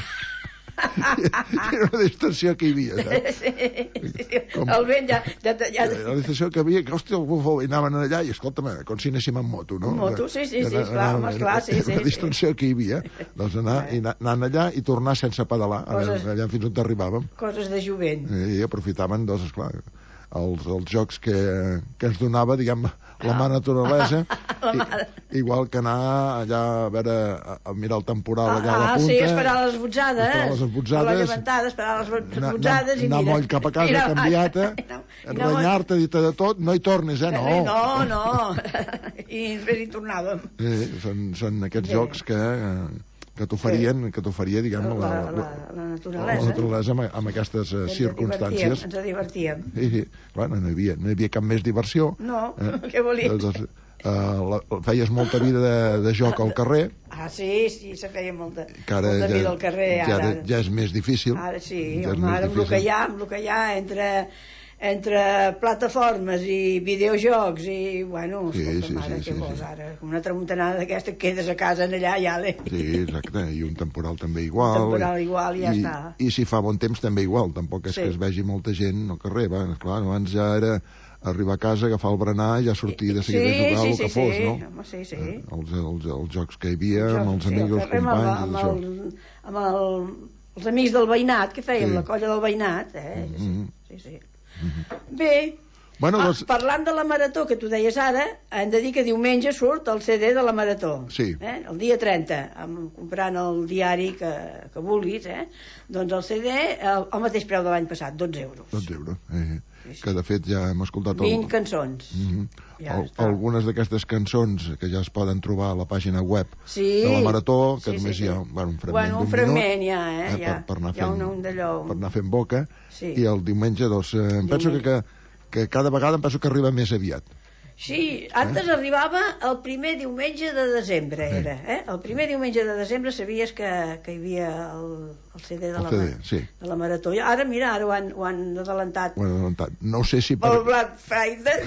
Era una distensió que hi havia, saps? Sí, sí. Com- El vent ja... ja, ja... La distensió que havia, que, hòstia, el bufó, i anaven allà i, escolta'm, com si anéssim en moto, no? En moto, sí, sí, sí, Era- esclar, era- home, esclar, sí, era sí, una sí. distensió que hi havia, doncs anar, i anar, anant allà i tornar sense pedalar, allà, Coses- allà fins on arribàvem. Coses de jovent. I aprofitaven, doncs, esclar, els, els jocs que, que ens donava, diguem, la mà naturalesa, i, igual que anar allà a veure, a, a mirar el temporal allà a la Ah, punta. sí, esperar les botzades. Esperar les botzades. A la llevantada, esperar les bo- Anar- botzades i anar mira. moll cap a casa, Mira, canviat-te, i no- i no- renyar-te, dir-te de tot, no hi tornis, eh? No, No, no. I després hi tornàvem. Eh, són, són aquests Bé. jocs que, eh, que t'oferien, que t'oferia, diguem, La, la, la, la, la la naturalesa. naturalesa amb, amb aquestes eh, Ens circumstàncies. Ens divertíem. Sí, sí. Clar, no, hi havia, no hi havia cap més diversió. No, què volies? Doncs, eh, la, feies molta vida de, de joc al carrer, Ah, sí, sí, se feia molta, que ara molta ja, vida al carrer. ja, Ara, ja és més difícil. ara sí, ja és home, més ara amb el difícil. que hi ha, amb el que hi ha, entre, entre plataformes i videojocs i, bueno, escolta, Sí, sí, mare, sí, què sí, vols sí. ara? Una tramuntanada d'aquesta, quedes a casa en allà, ja l'he... Sí, exacte, i un temporal també igual. Un temporal igual, ja I, està. I si fa bon temps també igual, tampoc és Sí. que es vegi molta gent al carrer, va, clar, abans ja era arribar a casa, agafar el berenar i ja sortir de seguida a jugar sí, el sí, que sí, fos, sí. no? Home, sí, sí. Eh, els, els, els jocs que hi havia, Jocs, amb els sí, amics, al els carrer, amb, companys, amb, i això. el, amb el, els amics del veïnat, que fèiem, Sí. la colla del veïnat, eh? Sí, Mhm. sí, sí. Bé, Bueno, ah, doncs... parlant de la marató que tu deies ara, hem de dir que diumenge surt el C D de la marató. Sí. Eh? El dia trenta, amb, comprant el diari que, que vulguis, eh? Doncs el C D, el, el mateix preu de l'any passat, dotze euros. dotze euros. Eh, que de fet ja hem escoltat... El... vint cançons. Mm-hmm. Ja el, està. algunes d'aquestes cançons que ja es poden trobar a la pàgina web Sí. de la Marató, que Sí, només sí, sí. hi ha bueno, un fragment Bueno, un d'un fragment minut, ja, eh? eh, ja. per, per, anar Hi ha fent, un, un d'allò... per anar fent boca, Sí. i el diumenge doncs, eh, em penso que, que, que cada vegada em penso que arriba més aviat. Sí, antes arribava el primer diumenge de desembre, Sí. era, eh? El primer diumenge de desembre sabies que, que hi havia el, el C D de El la, C D, ma- sí. de la Marató. I ara, mira, ara ho han, ho han adelantat. Bueno, no sé si... Pel Per... Black Friday.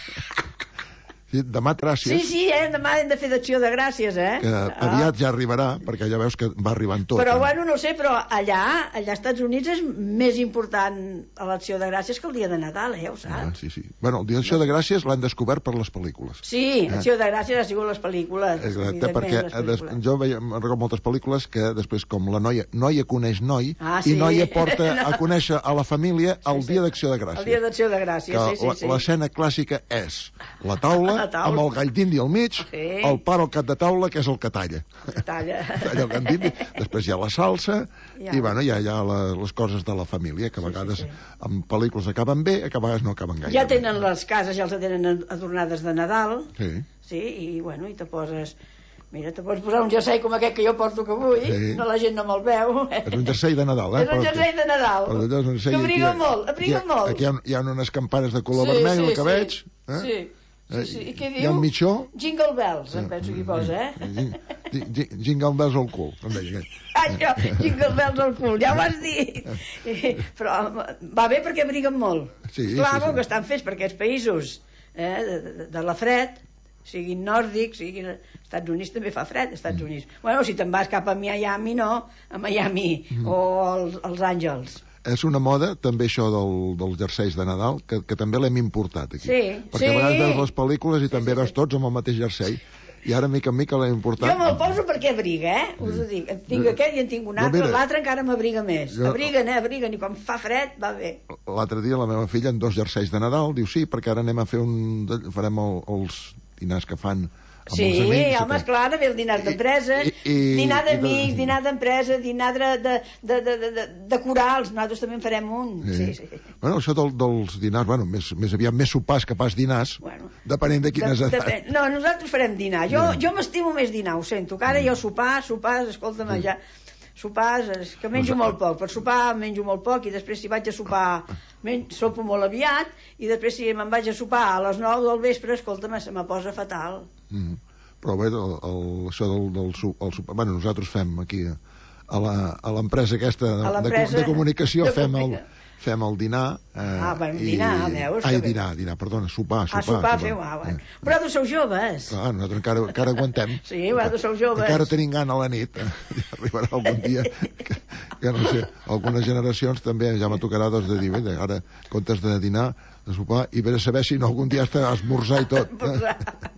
Sí, demà, gràcies. Sí, sí, eh? Demà hem de fer d'acció de gràcies, eh? Que aviat ja arribarà, perquè ja veus que va arribant tot. Però, eh? bueno, no sé, però allà, allà als Estats Units és més important a l'acció de gràcies que el dia de Nadal, eh? Ja ho saps? Ah, sí, sí. Bueno, el dia d'acció de gràcies l'han descobert per les pel·lícules. Sí, Eh? acció de gràcies ha sigut les pel·lícules. Exacte, evidentment, perquè les des, pel·lícules. jo veia, me'n recordo moltes pel·lícules que després, com la noia, noia coneix noi, Ah, i sí. noia porta No. a conèixer a la família el Sí, sí. dia d'acció de gràcies. El dia d'acció de gràcies, que sí, sí, sí. la- l'escena clàssica és la taula, La taula. amb el gall d'indi al mig, Sí. el pare al cap de taula, que és el que talla. Talla. Talla el gall d'indi, després hi ha la salsa, Ja. i bueno, hi ha, hi ha la, les coses de la família, que a vegades amb pel·lícules acaben bé, que a vegades no acaben gaire Ja bé. tenen les cases, ja els tenen adornades de Nadal, Sí. sí, i bueno, i te poses... Mira, te pots posar un jersei com aquest que jo porto que vull, Sí. no la gent no me'l veu. És un jersei de Nadal, eh? És un jersei de Nadal, Però allò és un jersei que abriga aquí- molt, abriga aquí, molt. Aquí hi ha, hi ha unes campanes de color Sí, vermell, sí, el que sí. veig. Eh? Sí, sí, sí. I què Hi ha diu? un mitjó. Jingle Bells, em penso que hi posa, eh? Gi- gi- Jingle bells al cul, em deia aquell. Això, Jingle Bells al cul, ja ho has dit. Però va bé perquè abriguen molt. Sí, Clar, sí, sí. que estan fets per aquests països eh, de, de, de la fred, siguin nòrdics, siguin... Estats Units també fa fred, Estats Mm. Units. Bueno, si te'n vas cap a Miami, no, a Miami, Mm. o als, als Àngels. És una moda, també, això del, dels jerseis de Nadal, que, que també l'hem importat aquí. Sí, Perquè sí. a vegades veus les pel·lícules i també veus tots amb el mateix jersei, i ara mica en mica l'hem importat. Jo me'l poso perquè abriga, eh? Us ho dic. En tinc Jo- aquest i en tinc un jo, altre, mira, l'altre encara m'abriga més. jo- Abriguen, eh? Abriguen, i quan fa fred, va bé. L'altre dia la meva filla en dos jerseis de Nadal diu sí, perquè ara anem a fer un... farem el, els dinars que fan amb Sí, els amics. home, esclar, ha d'haver el dinar d'empresa, I- i- dinar i de- d'amics, dinar d'empresa, dinar de, de, de, de, de, de, de corals, nosaltres també en farem un. Sí, sí. Bueno, això del, dels dinars, bueno, més, més aviat més sopars que pas dinars, Bueno, depenent de quines De- edats. depèn. No, nosaltres farem dinar. Jo, Dinar. jo m'estimo més dinar, ho sento. Que ara jo sopar, sopars, escolta'm, ja... Sopars, és que menjo molt poc. Per sopar menjo molt poc i després si vaig a sopar men, sopo molt aviat i després si me'n vaig a sopar a les nou del vespre, escolta'm, se me posa fatal. Mm. Però bé, el, el, això del, del su- el, super- bueno, nosaltres fem aquí a la- a l'empresa aquesta de, A de, l'empresa de comunicació de fem el, comunica- fem el dinar. Eh, Ah, bueno, dinar, veus, Ai, que bé. dinar, dinar, perdona, sopar, sopar. A sopar feu, ah, bueno. Però vosaltres sou joves. Clar, nosaltres encara, encara aguantem. Sí, vosaltres sou joves. Encara tenim gana a la nit. Eh? Arribarà algun dia que, que no sé, algunes generacions també ja me tocarà doncs, de dir, bé, ara, en comptes de dinar, de sopar, i bé de saber si no algun dia has d'esmorzar i tot. Esmorzar.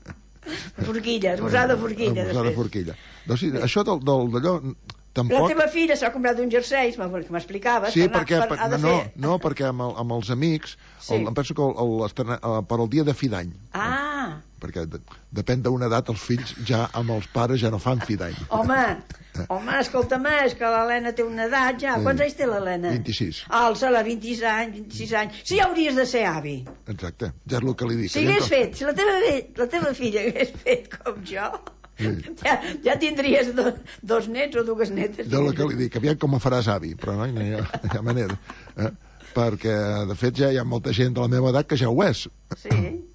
Forquilla, esmorzar de forquilla. Esmorzar de després. forquilla. Doncs sí, això del, del, d'allò, La tampoc... teva filla s'ha comprat un jersei, que m'explicaves. Sí, per anar- perquè, per, per, ha de no, fer... no, perquè amb, el, amb els amics, Sí. el, em penso que el, el, estrena- eh, per al dia de fi d'any, Ah, perquè de, depèn d'una edat, els fills ja amb els pares ja no fan fi d'any. home, home, escolta'm, és que l'Helena té una edat ja. Sí. Quants anys té l'Helena? vint-i-sis, Alça-la, vint-i-sis anys, vint-i-sis anys. Sí, ja hauries de ser avi. exacte, ja és el que li dic. Si hagués fet, si la teva, la teva filla hagués fet com jo, Sí. ja, ja tindries do, dos nets o dues netes. Jo el que li dic, aviam com me faràs avi, però no, no hi ha, no hi ha manera. Eh? Perquè, de fet, ja hi ha molta gent de la meva edat que ja ho és. Sí.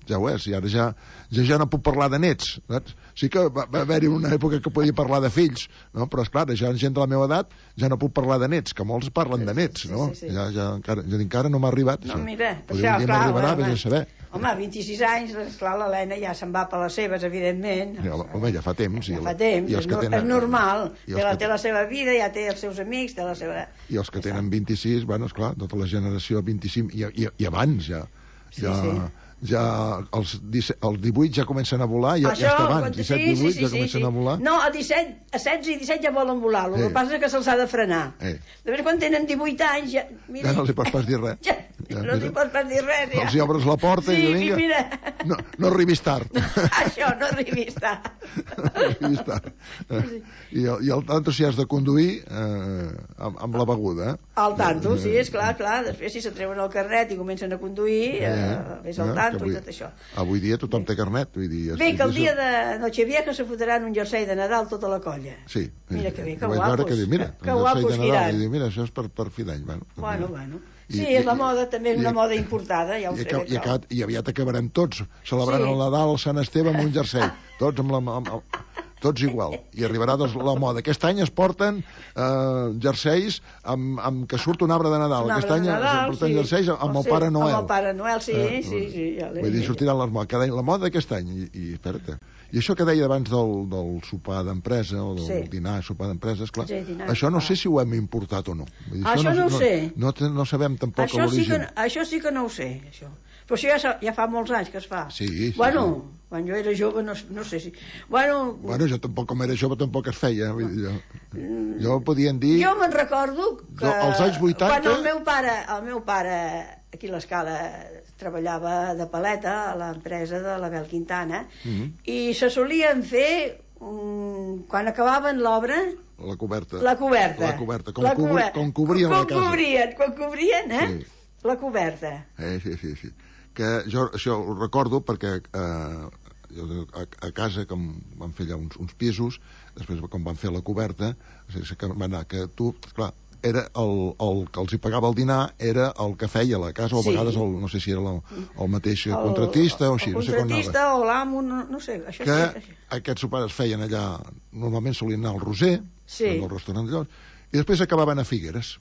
ja ho és, i ara ja, ja, ja no puc parlar de nets, saps? Sí que va, va haver-hi una època que podia parlar de fills, no? Però esclar, ja gent de la meva edat ja no puc parlar de nets, que molts parlen de nets, no? Sí, sí, sí. Ja, ja, encara, ja encara no m'ha arribat, no, això. Mira, per Podria això, dir, clar, m'arribarà, bueno, vés a saber. Home, vint-i-sis anys, esclar, l'Helena ja se'n va per les seves, evidentment. Ja, home, ja fa temps. Ja fa temps, i els és, que no, tenen, és normal. I Té la, que, té la seva vida, ja té els seus amics, té la seva... I els que tenen vint-i-sis, bueno, esclar, tota la generació vint-i-cinc, i, i, i abans ja, Sí, ja, sí. ja els, disset, els divuit ja comencen a volar, ja, Això, ja està abans, disset, sí, divuit sí, sí, ja comencen sí. a volar. No, a disset, a setze i disset ja volen volar, el Sí. que passa és que se'ls ha de frenar. Eh. Després quan tenen divuit anys ja... Mira, Ja no els hi pots pas dir res. Ja, Ja, no els hi pots pas dir res, ja. Els hi obres la porta sí, i vinga, mira. no, no arribis tard. Això, no arribis tard. no arribis tard. Eh, I, el, I el tanto si has de conduir eh, amb, amb la beguda. Eh? Al tanto, sí, és clar, clar. Després si se treuen el carnet i comencen a conduir, eh, eh, ves al eh, tanto avui, i tot això. Avui dia tothom té carnet. Vull dir, Bé, que el dia de Nochevieja se fotran un jersei de Nadal tota la colla. Sí. Mira que bé, que vaig guapos. veure que diu, mira, que un guapos jersei de que Nadal, iran. i diu, mira, això és per, per fi d'any. Bueno, Bueno, bueno. Sí, I, és la moda, també és i, una moda importada, ja ho i, sé. i, i, acabat, I aviat acabarem tots, celebrant Sí. el Nadal, el Sant Esteve amb un jersei. Tots amb la... Amb, amb, tots igual, i arribarà doncs, la moda. Aquest any es porten eh, jerseis amb, amb que surt un arbre de Nadal. Un Aquest arbre any de Nadal, es porten sí. jerseis amb O el sí, Pare Noel. Amb el Pare Noel, sí, Eh, sí, sí. Ja l'he Vull dir, vist. sortiran les modes. Cada any, la moda d'aquest any. I, i espera't. I això que deia abans del, del sopar d'empresa, o del Sí. dinar, sopar d'empresa, esclar, Sí, dinar, això no clar. sé si ho hem importat o no. Vull dir, Això no ho sé. No, no, no sabem tampoc Això sí, que, l'origen. això sí que no ho sé, això. Però això ja, sa- ja fa molts anys que es fa. Sí, sí, Bueno, sí. quan jo era jove, no, no sé si... Bueno, Bueno, jo tampoc, com era jove, tampoc es feia. Vull dir, jo, jo podien dir... jo me'n recordo que... No, als anys vuitanta- Quan el meu pare, el meu pare aquí a l'Escala treballava de paleta a l'empresa de l'Abel Quintana, Mhm. i se solien fer, um, quan acabaven l'obra, La coberta. la coberta. La coberta. Com, La cobri, coberta. com cobrien com la casa. Cobrien, com cobrien, eh? Sí. La coberta. Eh, sí, sí, sí. Que jo això ho recordo perquè eh, jo, a, a casa, com van fer allà uns, uns pisos, després com van fer la coberta, sense que va anar, que tu, clar, era el, el que els hi pagava el dinar era el que feia la casa, o a Sí. vegades el, no sé si era el, el mateix contratista o així, el no sé com anava. contratista o l'amo, no, no sé, això Que sí. Això. aquests sopars es feien allà, normalment solien anar al Roser, Sí. en el restaurant d'allò, i després acabaven a Figueres.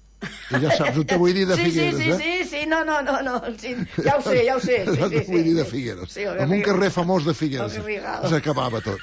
I ja saps on te vull dir de sí, Figueres, sí, sí, eh? sí, sí, no, no, no, no, sí, ja ho sé, ja ho sé. Sí, Ja sí, et vull sí, dir de sí. Figueres. Sí, el en un Garrigal. carrer famós de Figueres. El Garrigal. S'acabava tot.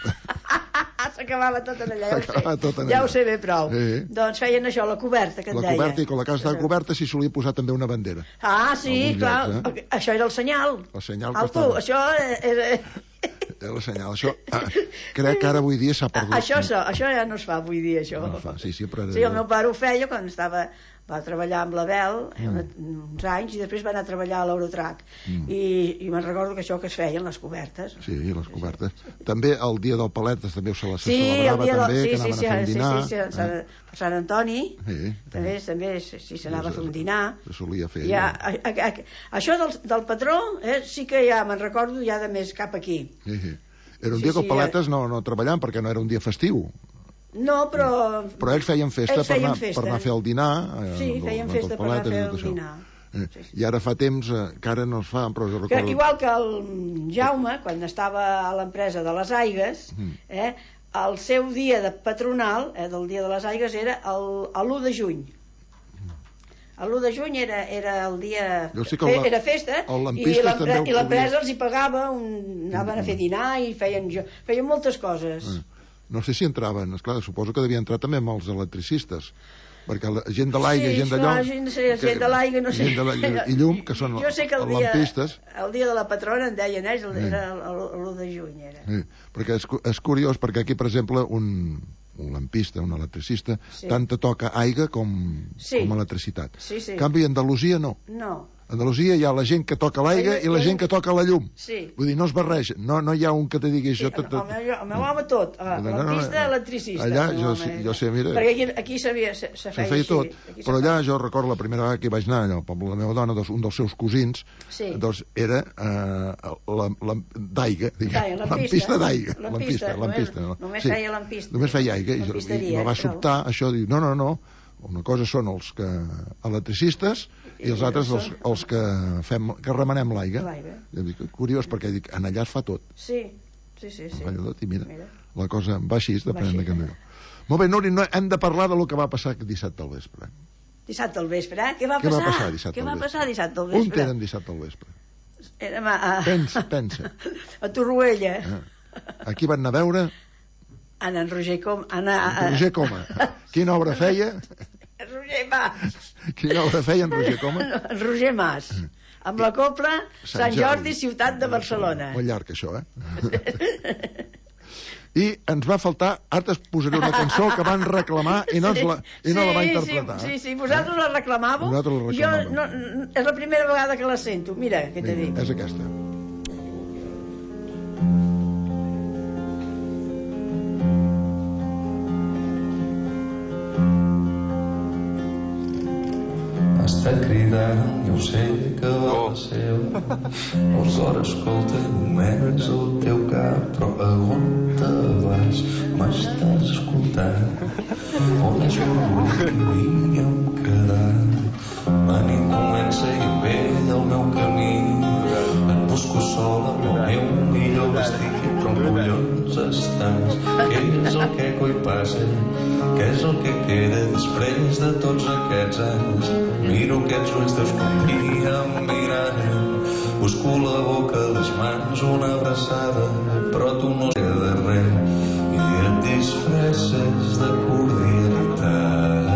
S'acabava tot en allà, ja ho S'acabava tot sé. en Ja allà. ho sé bé prou. Sí. Doncs feien això, la coberta, que et La deia. coberta, i quan la casa estava coberta s'hi solia posar també una bandera. Ah, sí, Alguns clar, llocs, això era el senyal. El senyal que El tu, estava. això era... Era el senyal. Això, ah, crec que ara avui dia s'ha perdut. Això, això, això ja no es fa avui dia, això. No es fa, sí, sempre era... Sí, el meu pare ho feia quan estava... Va treballar amb l'Abel eh, mm. uns anys i després va anar a treballar a l'Eurotrac. Mm. I, i me'n recordo que això que es feien, les cobertes. Sí, les cobertes. També el dia del Paletes també se, se Sí, el celebrava dia també, del... que sí, anaven sí, a fer un sí, dinar. sí, sí, sí, eh? per Sant Antoni Sí, també, també si s'anava a fer un dinar. se solia fer. Ja, a, a, a, això del, del patró eh, sí que ja me'n recordo ja de més cap aquí. Sí, sí. Era un Sí, dia que sí, el Paletes no, no treballaven perquè no era un dia festiu. No, però... Però ells feien festa, Ells feien per, anar, festa. per anar a fer el dinar. Eh, Sí, del- feien del festa per anar a Paletes i fer tot el això. dinar. Eh, I ara fa temps eh, que ara no es fa, però jo Que, recordo... igual que el Jaume, quan estava a l'empresa de les Aigues, Mm. eh, el seu dia de patronal, eh, del dia de les Aigues, era el- a l'u de juny. L'u de juny era, era el dia... Jo sé que el- era festa, el i lampistes l'empre- també ho i l'empresa podia- els hi pagava, un, anaven a fer dinar i feien, jo, feien moltes coses. Eh, No sé si entraven, esclar, suposo que devia entrar també amb els electricistes, perquè la gent de l'aigua, Sí, gent de clar, llum... gent, sí, gent de l'aigua, no sé. Gent de l'aigua i llum, que són Jo sé que el els dia, lampistes. el dia de la patrona en deien ells, el- Sí. era l'u de juny. Era. Sí, perquè és, cu- és curiós, perquè aquí, per exemple, un, un lampista, un electricista, Sí. tant te toca aigua com, Sí. com electricitat. Sí, sí. En canvi, a Andalusia no. No. A Andalusia hi ha la gent que toca l'aigua Aigua i la i- gent que toca la llum. Sí. Vull dir, no es barreja. No, no hi ha un que te digui Sí, això... el, el, meu, el meu home tot, ah, No, no, no, lampista, no. electricista. Allà el meu jo home, sé- jo sé, mira- Perquè aquí, aquí s'havia, se, se Se feia, feia tot, així, aquí però se allà jo recordo la primera vegada que hi vaig anar allò, al poble de la meva dona, dos, un dels seus cosins, Sí. doncs era eh, la, la, d'aigua, diguem, D'aigua, lampista. lampista d'aigua, Lampista, lampista, lampista, només- no. només feia lampista. Només feia aigua, i, jo- i Lampisteria, me va prou. sobtar això, diu, no, no, no, Una cosa són els que electricistes i els altres els, els que, fem, que remenem l'aigua. Curiós, perquè dic, en allà es fa tot. Sí, sí, sí. sí. Tot, I mira, mira, la cosa va així, depenent de canviar. Molt bé, Núria, no, hem de parlar de lo que va passar dissabte al vespre. Dissabte al vespre, eh? Què va Què passar? va passar dissabte Què al va vespre? passar dissabte al vespre? On eren dissabte al vespre? Érem a... a... Pensa, pensa. A Torroella. Ah. Aquí van anar a veure... En en Roger Coma. En, a... en Roger Coma. Quina obra feia? Roger Mas. Quina obra feia en Roger Coma? En Roger Mas. Amb la copla Sant, Sant Jordi, ciutat de Barcelona. Molt llarg, això, eh? I ens va faltar, ara et posaré una cançó que van reclamar i no, sí, la, i no sí, la va interpretar. Sí, sí, sí, vosaltres eh? la reclamàveu. Vosaltres la reclamàveu. Jo no, és la primera vegada que la sento. Mira, què t'he dit. És aquesta. Està cridant, jo sé que va la seva. Molts hores escolta només el teu cap, però a on te vas? M'estàs escoltant? On és l'orgull que havíem quedat? La nit comença i em ve del meu camí. Et busco sol amb el meu millor vestit, però amb collons estàs. Què és el que coi passa? Què és el que queda després de tots aquests anys? Miro aquests ulls teus com guia mirant. Busco la boca, les mans, una abraçada, però tu no queda res i et disfresses de cordialitat.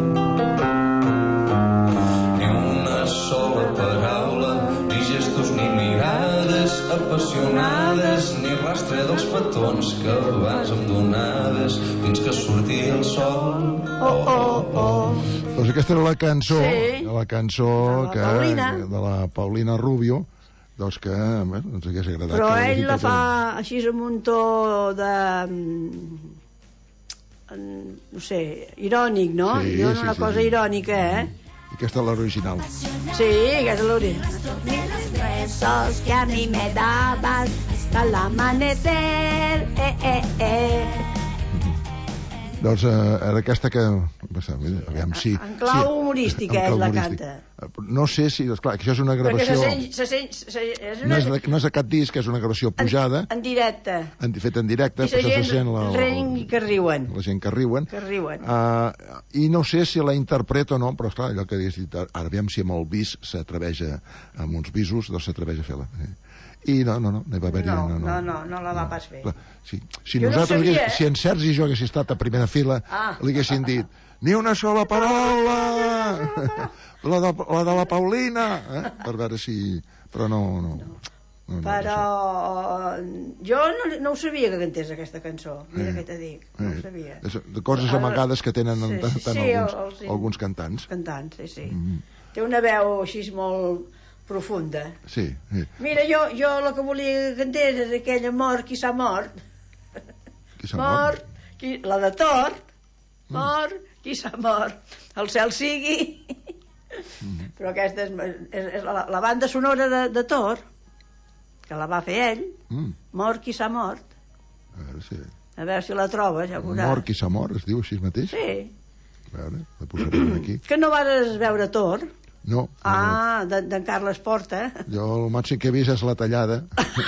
Ni una sola paraula, ni gestos ni mirades apassionades, ni rastre dels petons que abans em donaves fins que sortia el sol. Oh, oh, oh. Doncs aquesta era la cançó, sí. la cançó de la que, Paulina. de la Paulina Rubio, doncs que bé, ens hagués agradat. Però que ell la fa així amb un to de... no sé, irònic, no? Sí, I sí, una sí, cosa sí. irònica, eh? I aquesta és l'original. Sí, aquesta és l'original. Los besos que a mi me dabas hasta el amanecer, eh, eh, eh. Doncs eh, era aquesta que... Aviam, sí, en clau sí, humorística, en clau ell la humorístic. canta. No sé si... Esclar, que això és una gravació... Perquè se sent, se sent, se, és una... no, és de, no és de cap disc, és una gravació pujada. En, en directe. En, fet en directe. I la gent se sent la, rent que riuen. La gent que riuen. Que riuen. Uh, I no sé si la interpreta o no, però esclar, allò que hagués dit... Ara, aviam si amb el bis s'atreveix a... amb uns bisos, doncs s'atreveix a fer-la. I no, no, no, no hi va haver-hi... No, no, no, no, no la va pas fer. Sí. Si jo nosaltres, no sabia, hagués, eh? si en Sergi i jo hagués estat a primera fila, ah. li haguessin dit ni una sola paraula, la de la, de la Paulina, eh? Per veure si... Però no, no. no. no Però no, jo no, no ho sabia que cantés aquesta cançó. Mira eh, què t'he dit, no eh, ho sabia. És, de coses amagades que tenen sí, tant, sí, tant sí, alguns, el, sí. alguns cantants. Cantants, sí, sí. Mm-hmm. Té una veu així molt profunda. Sí, sí. Mira, jo, jo el que volia que cantés és aquella mort, qui s'ha mort. Qui s'ha mort? Mort, qui, la de Thor. Mort, mm. qui s'ha mort. El cel sigui. Mm. Però aquesta és, és, és la, la banda sonora de, de Thor, que la va fer ell. Mm. Mort, qui s'ha mort. A veure si... A veure si la trobes, ja veuràs. Mort, qui s'ha mort, es diu així mateix? Sí. A veure, la posarem aquí. Que no vas veure Thor? No. Ah, d'en de, Carles Porta. Jo el màxim que he vist és la tallada.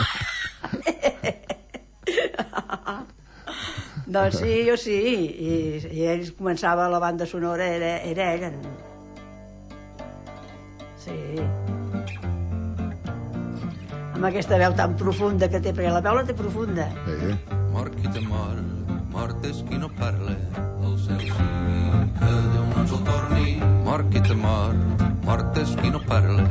Doncs sí, jo sí. I, i ell començava la banda sonora, era, era ell. Sí. Amb aquesta veu tan profunda que té, perquè la veu la té profunda. Eh. Mort qui te mor, mort és qui no parla, el cel sigui que Déu no ens el torni. Mort qui te mor, mort és qui no parla.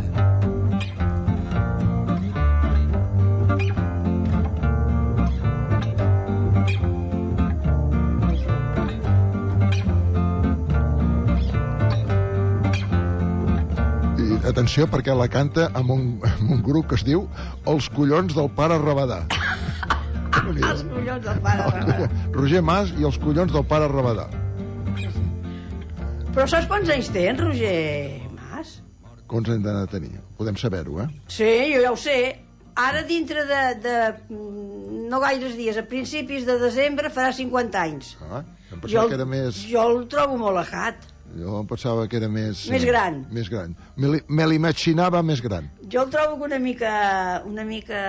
I atenció, perquè la canta amb un, amb un grup que es diu Els collons del pare Rabadà. Els collons del pare Rabadà. Roger Mas i els collons del pare Rabadà. Però saps quants anys té en Roger Mas? Quants hem de tenir? Podem saber-ho, eh? Sí, jo ja ho sé. Ara dintre de, de no gaires dies, a principis de desembre farà cinquanta anys. Ah, em pensava jo, que era més... Jo el trobo molt ajat. Jo pensava que era més... Més gran. Més gran. Me li- me l'imaginava més gran. Jo el trobo que una mica... una mica...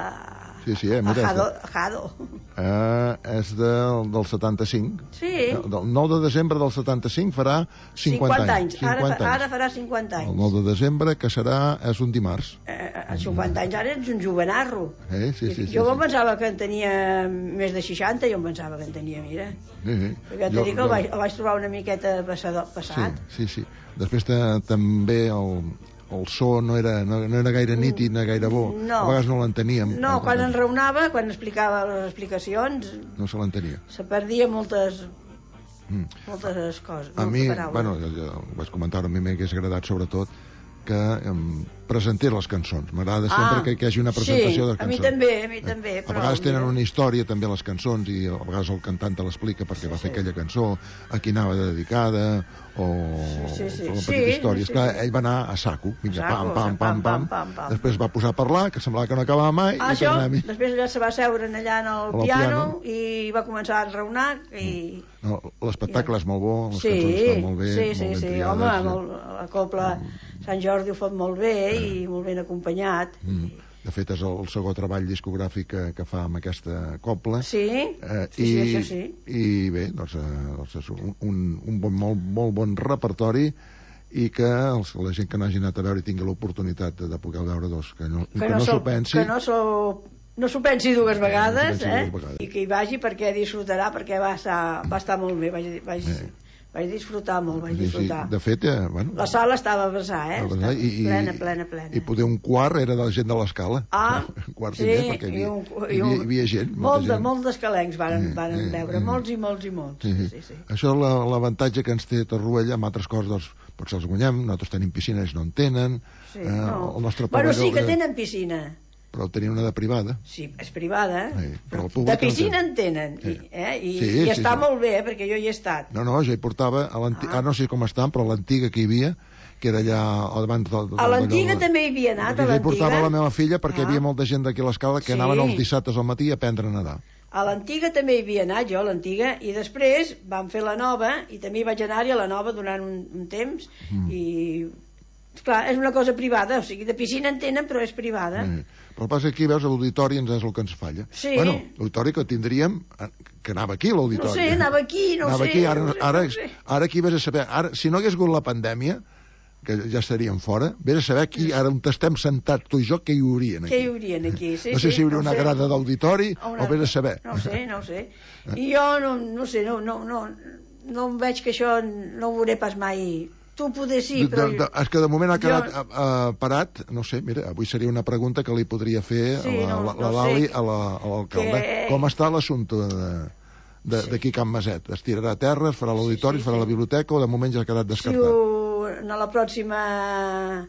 Sí, sí, eh? Mira, ajado. és, ajado. de, eh, és del, del setanta-cinc. Sí. Del nou de desembre del setanta-cinc farà cinquanta anys. Ara, cinquanta fa- ara farà cinquanta anys. El nou de desembre, que serà... és un dimarts. Eh, a cinquanta anys ara ets un jovenarro. Eh? Sí, sí, sí. jo sí, em pensava que en tenia més de seixanta, jo em pensava que en tenia, mira. sí, sí. Perquè t'he dit que el vaig, el vaig trobar una miqueta passador, passat. Sí, sí, sí. Després te, també el, el so no era, no, no era gaire nítid, no era gaire bo. No. A vegades no l'enteníem. No, quan enraonava, quan explicava les explicacions, No se l'entenia. se perdia moltes, Mm. moltes coses, A moltes mi, paraules. bueno, jo, jo ho vaig comentar, a mi m'hagués agradat sobretot que em presentés les cançons. M'agrada sempre Ah, que, que hi hagi una presentació sí, de a mi cançons. també, a mi també. A Però, vegades tenen mira, una història també les cançons i a vegades el cantant te l'explica perquè va fer aquella cançó, a qui anava dedicada o Sí, sí, o sí. petita història. Sí, És clar, sí. ell va anar a saco, vinga, A saco, pam, pam, pam, pam, pam, pam. després va posar a parlar, que semblava que no acabava mai, Ah, i això, tornava a mi. després allà se va seure allà en el Al piano, i va començar a enraonar i... No, l'espectacle és molt bo, les Sí, cançons estan molt bé, sí, sí, molt ben sí, triades. home, amb el, la copla Sant Jordi ho fot molt bé i molt ben acompanyat. Mm. De fet, és el segon treball discogràfic que, que fa amb aquesta copla. Sí, eh, sí, i, sí, això sí. I bé, doncs, eh, doncs és un, un, un bon, molt, molt bon repertori i que els, la gent que no hagi anat a veure i tingui l'oportunitat de, de poder veure, doncs, que no, que Que no, no s'ho s'ho pensi. que no s'ho no s'ho pensi dues vegades, pensi eh? dues vegades. I que hi vagi perquè disfrutarà, perquè va estar, va estar molt bé, vaig, vaig, Eh. vaig disfrutar molt, vaig Sí, sí, disfrutar. de fet, eh, bueno, La sala estava a vessar, eh? a vessar, Estava i- i- plena, plena, plena. i poder un quart era de la gent de l'escala. Ah, un quart sí, i més, perquè hi havia, i un- hi i havia, un- hi havia gent. molta Molt de, gent. molt d'escalencs varen, Eh, varen eh, veure, eh. molts i molts i molts. Sí, sí. Sí, sí. Això és la- l'avantatge que ens té Torroella, amb altres coses, doncs, potser els guanyem, nosaltres tenim piscina, ells no en tenen. Sí, eh, no. El nostre Bueno, sí pavelló, que eh, tenen piscina. Però tenien una de privada. Sí, és privada, Sí, però el de públic piscina no en tenen, i, eh? I, Sí, i sí, està sí. molt bé, eh? Perquè jo hi he estat. No, no, jo hi portava, a l'anti- ah. no sé com estan, però l'antiga que hi havia, que era allà davant del... del A l'antiga d'allò- també hi havia anat, a Jo hi portava l'antiga. la meva filla perquè hi Ah. havia molta gent d'aquí a l'escala que Sí. anaven els dissabtes al matí a aprendre a nedar. A l'antiga també hi havia anat, jo, a l'antiga, i després vam fer la nova, i també hi vaig anar-hi a la nova durant un, un temps, Mm. i... Clar, és una cosa privada, o sigui, de piscina en tenen, però és privada. Eh. Però el pas aquí, veus, l'auditori ens és el que ens falla. Sí. Bueno, l'auditori que tindríem, eh, que anava aquí, l'auditori. No sé, anava aquí, no anava sé, aquí, ara, no sé, ara, no sé. ara aquí vés a saber, ara, si no hagués hagut la pandèmia, que ja estaríem fora, vés a saber aquí, ara on estem sentats tu i jo, què hi haurien aquí. Què hi haurien aquí? Sí, no sé sí, si hi hauria no una sé. grada d'auditori O una- o vés a saber. No ho sé, no ho sé. I jo no, no sé, no, no, no, no em veig que això no ho veuré pas mai. Tu poder sí, però... de, de, és que de moment ha quedat jo- uh, parat, no sé, mira, avui seria una pregunta que li podria fer Sí, a la, no- la, no la sé. Lali, a la- a l'alcalde. Que- Com està l'assumpte de de- d'aquí Can Maset? Es tirarà a terra, es farà l'auditori, es farà la biblioteca o de moment ja ha quedat Si descartat? ho, en la pròxima,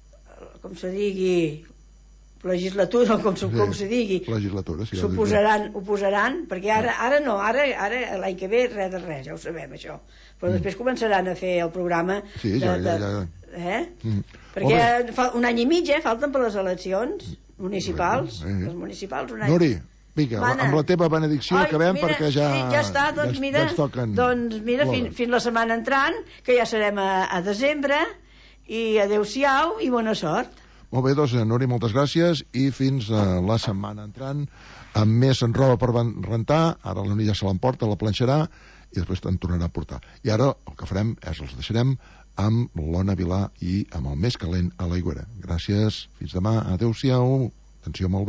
com se digui, legislatura, o com, se- com se digui, Legislatura, sí. s'ho posaran, ho posaran, perquè ara, ara no, ara, ara l'any que ve res de res, ja ho sabem això, però després començaran a fer el programa Sí, ja, de, ja, de, ja. eh? Mm. perquè fa un any i mig, eh? Falten per les eleccions municipals, Eh, eh. les municipals un any. Nuri, vinga, Mana. amb la teva benedicció Ai, acabem mira, perquè ja... sí, ja està, doncs ja, mira, ja ens toquen doncs mira l'hora. fins, fins la setmana entrant, que ja serem a, a desembre, i adeu-siau i bona sort. Molt bé, doncs, Nuri, moltes gràcies i fins a la setmana entrant amb més en roba per van- rentar. Ara la Nuri ja se l'emporta, la planxarà i després te'n tornarà a portar. I ara el que farem és els deixarem amb l'Ona Vilà i amb el més calent a l'Aigüera. Gràcies, fins demà, adeu-siau, atenció molt bé.